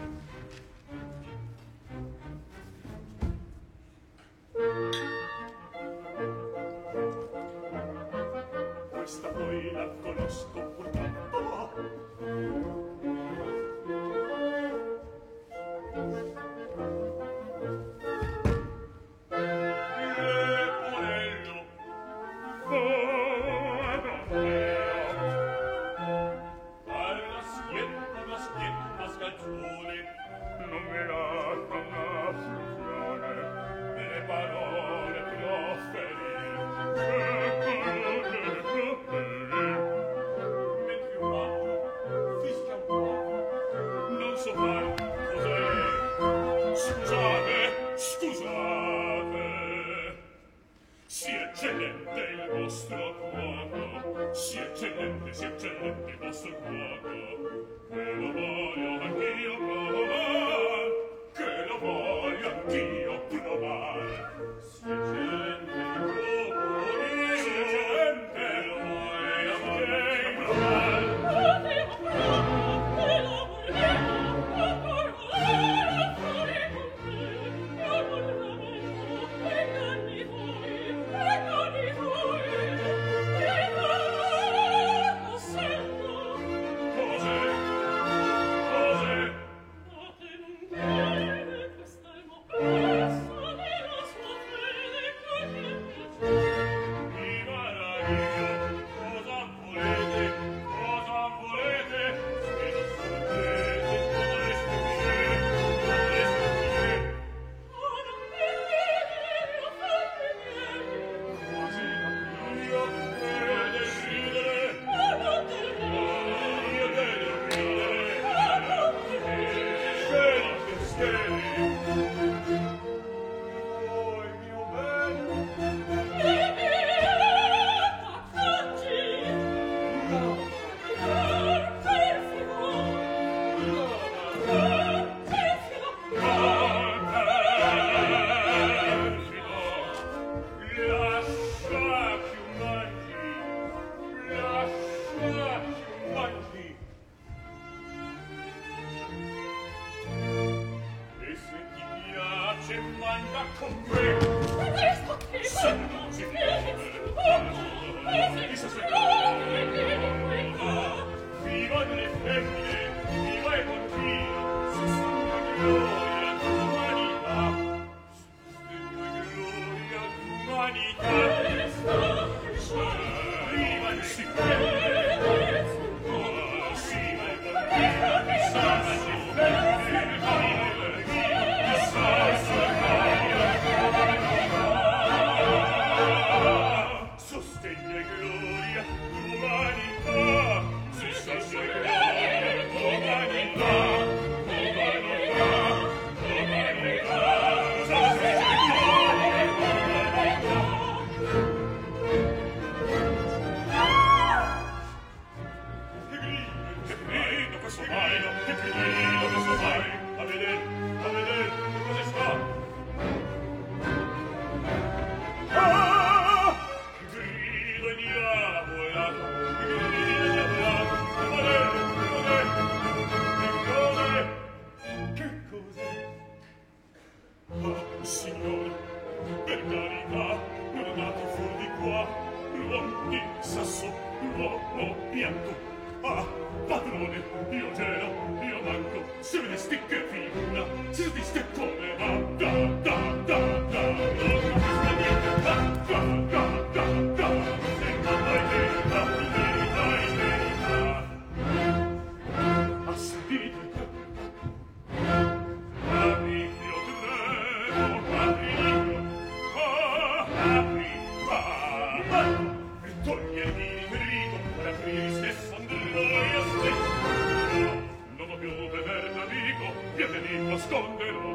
Questa poi la conosco purtroppo. Leporello, alla schietta scazzone, non mi lascia una funzione, le parole profferire, mentre un altro fischia un po', non so fare cos'è. Scusate, scusate, si eccellente il vostro cuoco, si eccellente il vostro cuoco, che lo voglio anch'io provar, che lo voglio anch'io provar. Si eccellente il cuoco, si eccellente lo voglio anch'io provar. Gloria, l'umanità, si sa gloria, l'umanità. questo vai, no? Che grido, questo vai? A vedere, che cosa sta? Ah! Che grido è diavolato, che grido è diavolato, che cos'è? Che cos'è? Ah, signore, per carità, non andate fuori di qua, l'uomo di sasso, l'uomo pianto. Ah, padrone, io gelo, io manco, se vedesti che figura, se vedeste come va, non capisco niente, sento mai verità, ah, sentite, apri, io tremo, apri, e togliermi l'intrigo, per aprire stessa andrò stesso, non ho più veder d'amico, viene mi nasconderò.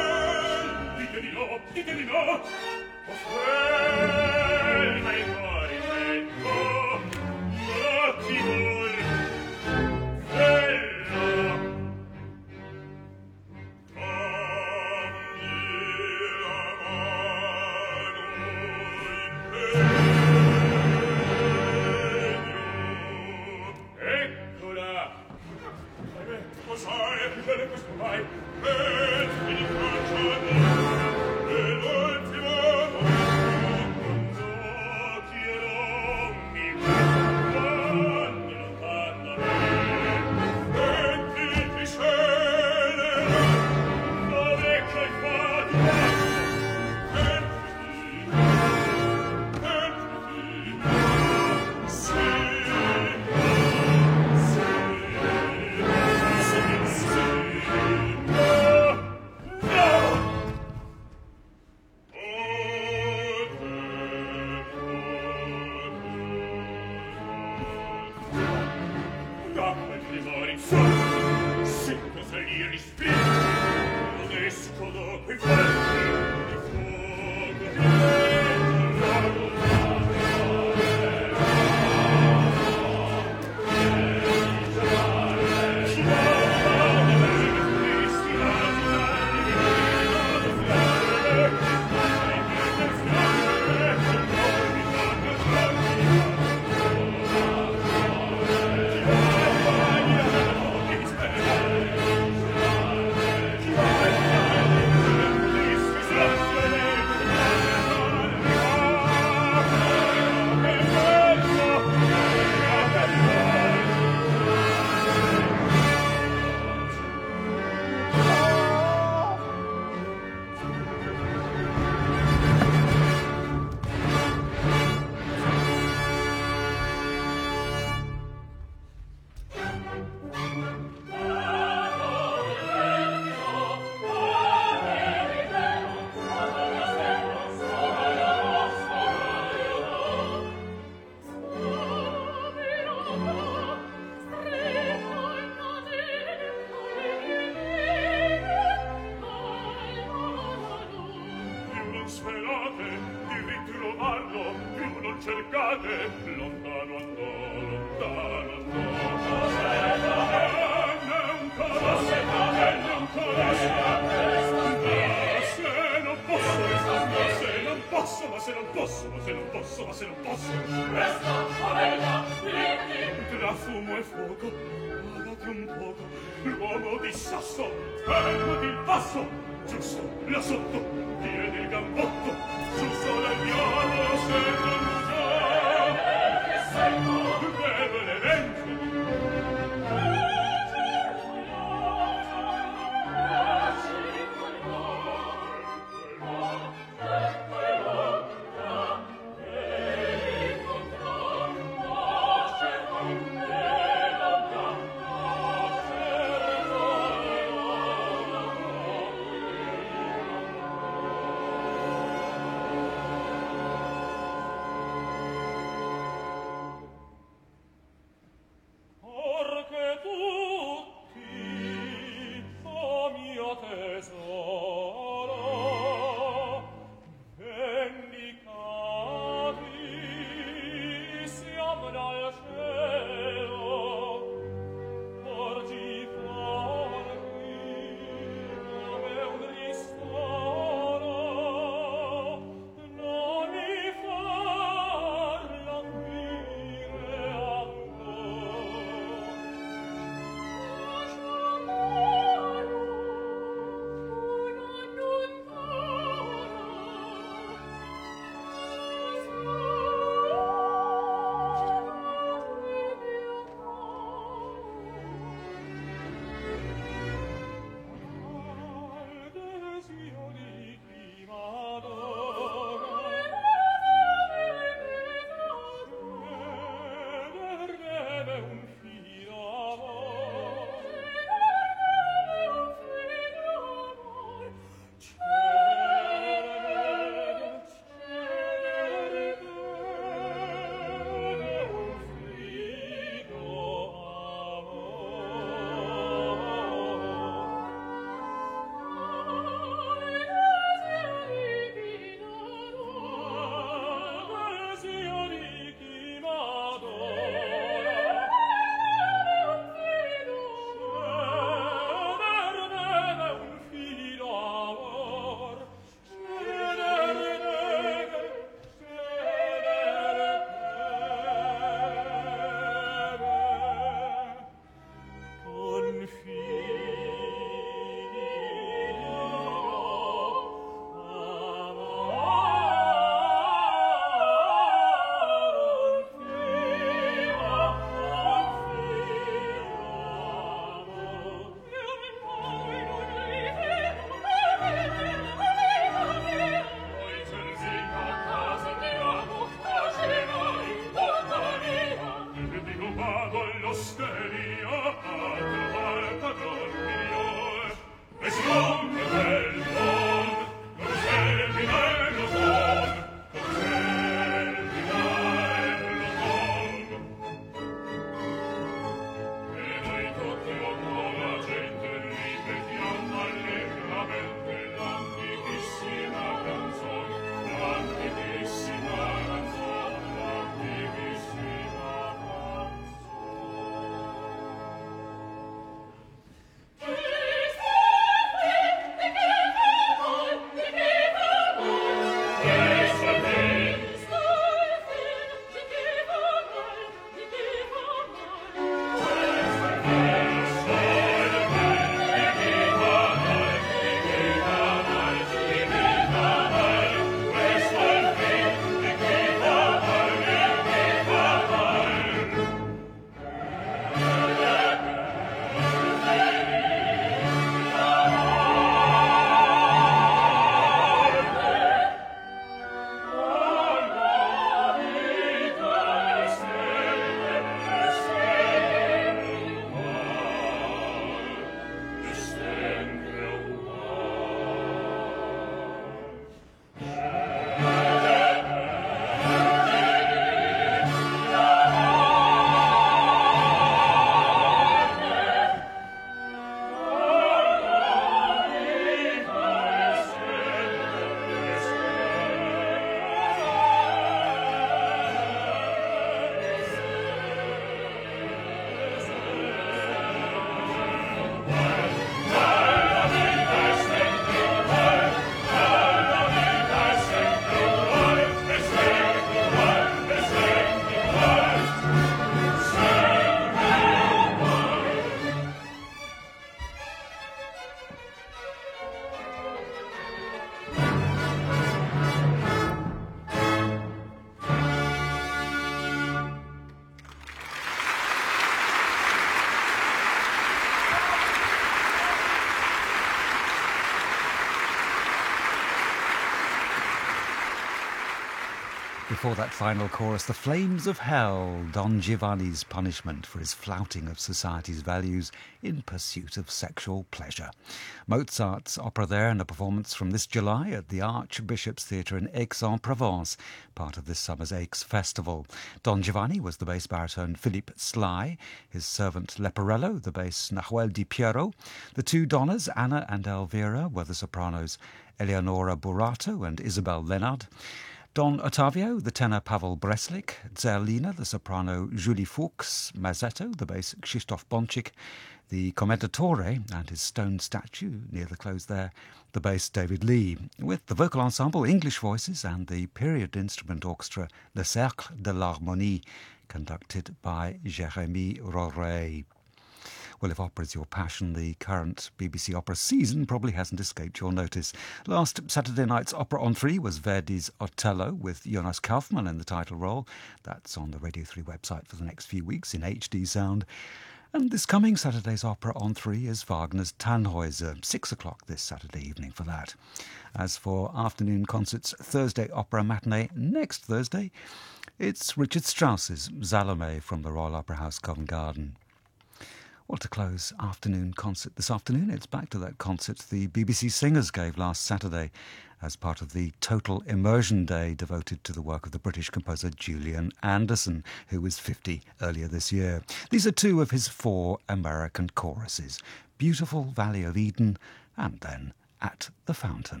Before that final chorus, the flames of hell, Don Giovanni's punishment for his flouting of society's values in pursuit of sexual pleasure. Mozart's opera there in a performance from this July at the Archbishop's Theatre in Aix-en-Provence, part of this summer's Aix Festival. Don Giovanni was the bass baritone Philippe Sly, his servant Leporello, the bass Nahuel Di Piero. The two Donnas, Anna and Elvira, were the sopranos Eleonora Burato and Isabel Leonard. Don Ottavio, the tenor Pavel Breslik, Zerlina, the soprano Julie Fuchs, Mazzetto, the bass Krzysztof Bonczyk, the Commendatore and his stone statue near the close there, the bass David Lee, with the vocal ensemble, English voices, and the period instrument orchestra Le Cercle de l'Harmonie, conducted by Jérémy Roret. Well, if opera is your passion, the current BBC Opera season probably hasn't escaped your notice. Last Saturday night's Opera on 3 was Verdi's Otello, with Jonas Kaufmann in the title role. That's on the Radio 3 website for the next few weeks in HD sound. And this coming Saturday's Opera on 3 is Wagner's Tannhäuser, 6 o'clock this Saturday evening for that. As for afternoon concerts, Thursday Opera Matinee next Thursday, it's Richard Strauss's Salome from the Royal Opera House, Covent Garden. Well, to close afternoon concert this afternoon, it's back to that concert the BBC Singers gave last Saturday as part of the Total Immersion Day devoted to the work of the British composer Julian Anderson, who was 50 earlier this year. These are two of his 4 American choruses, Beautiful Valley of Eden and then At the Fountain.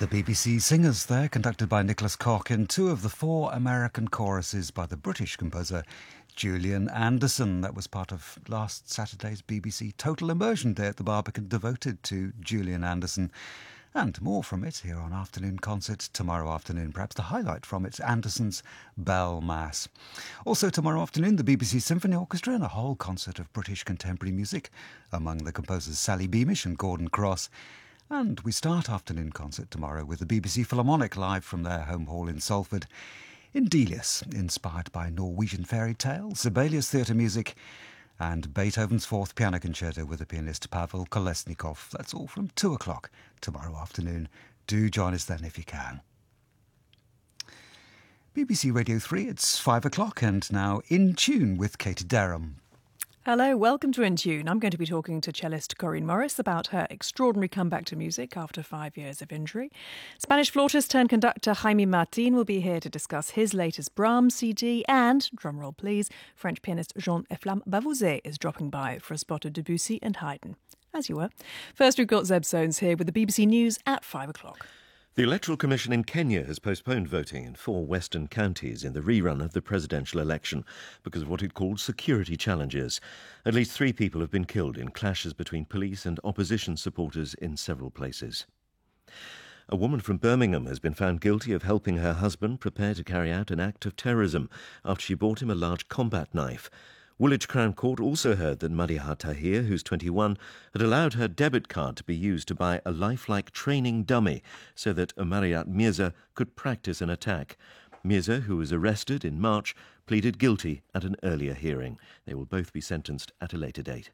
The BBC Singers there, conducted by Nicholas Koch, in two of the four American choruses by the British composer Julian Anderson. That was part of last Saturday's BBC Total Immersion Day at the Barbican, devoted to Julian Anderson. And more from it here on Afternoon Concert tomorrow afternoon. Perhaps the highlight from it, Anderson's Bell Mass. Also tomorrow afternoon, the BBC Symphony Orchestra and a whole concert of British contemporary music, among the composers Sally Beamish and Gordon Cross. And we start Afternoon Concert tomorrow with the BBC Philharmonic live from their home hall in Salford, in Delius, inspired by Norwegian fairy tales, Sibelius theatre music, and Beethoven's Fourth Piano Concerto with the pianist Pavel Kolesnikov. That's all from 2 o'clock tomorrow afternoon. Do join us then if you can. BBC Radio 3, it's 5 o'clock, and now In Tune with Katie Derham. Hello, welcome to In Tune. I'm going to be talking to cellist Corinne Morris about her extraordinary comeback to music after 5 years of injury. Spanish flautist turned conductor Jaime Martin will be here to discuss his latest Brahms CD, and, drumroll please, French pianist Jean-Eflamme Bavouzet is dropping by for a spot of Debussy and Haydn. As you were. First, we've got Zeb Soanes here with the BBC News at 5 o'clock. The Electoral Commission in Kenya has postponed voting in 4 western counties in the rerun of the presidential election because of what it called security challenges. At least 3 people have been killed in clashes between police and opposition supporters in several places. A woman from Birmingham has been found guilty of helping her husband prepare to carry out an act of terrorism after she bought him a large combat knife. Woolwich Crown Court also heard that Madiha Tahir, who's 21, had allowed her debit card to be used to buy a lifelike training dummy so that Amariyat Mirza could practice an attack. Mirza, who was arrested in March, pleaded guilty at an earlier hearing. They will both be sentenced at a later date.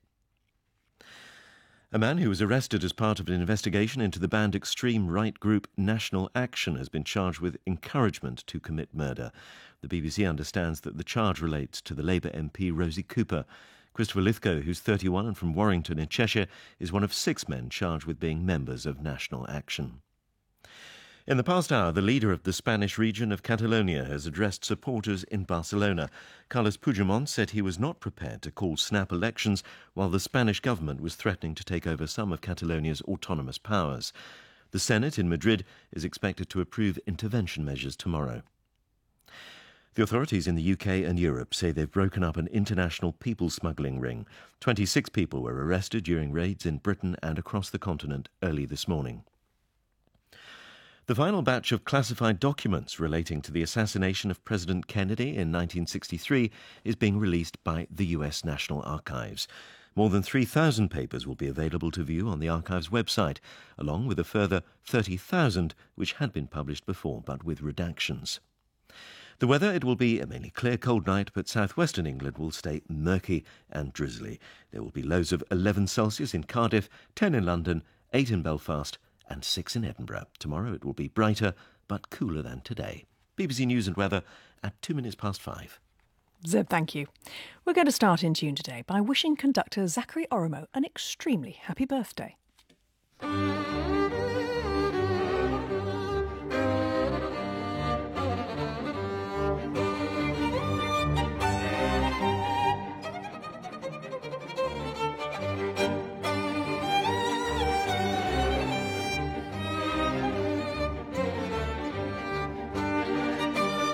A man who was arrested as part of an investigation into the banned extreme right group National Action has been charged with encouragement to commit murder. The BBC understands that the charge relates to the Labour MP Rosie Cooper. Christopher Lithgow, who's 31 and from Warrington in Cheshire, is one of 6 men charged with being members of National Action. In the past hour, the leader of the Spanish region of Catalonia has addressed supporters in Barcelona. Carles Puigdemont said he was not prepared to call snap elections while the Spanish government was threatening to take over some of Catalonia's autonomous powers. The Senate in Madrid is expected to approve intervention measures tomorrow. The authorities in the UK and Europe say they've broken up an international people smuggling ring. 26 people were arrested during raids in Britain and across the continent early this morning. The final batch of classified documents relating to the assassination of President Kennedy in 1963 is being released by the US National Archives. More than 3,000 papers will be available to view on the Archives website, along with a further 30,000 which had been published before but with redactions. The weather, it will be a mainly clear, cold night, but southwestern England will stay murky and drizzly. There will be lows of 11 Celsius in Cardiff, 10 in London, 8 in Belfast and 6 in Edinburgh. Tomorrow it will be brighter but cooler than today. BBC News and Weather at 2 minutes past 5. Zeb, thank you. We're going to start In Tune today by wishing conductor Zachary Oromo an extremely happy birthday.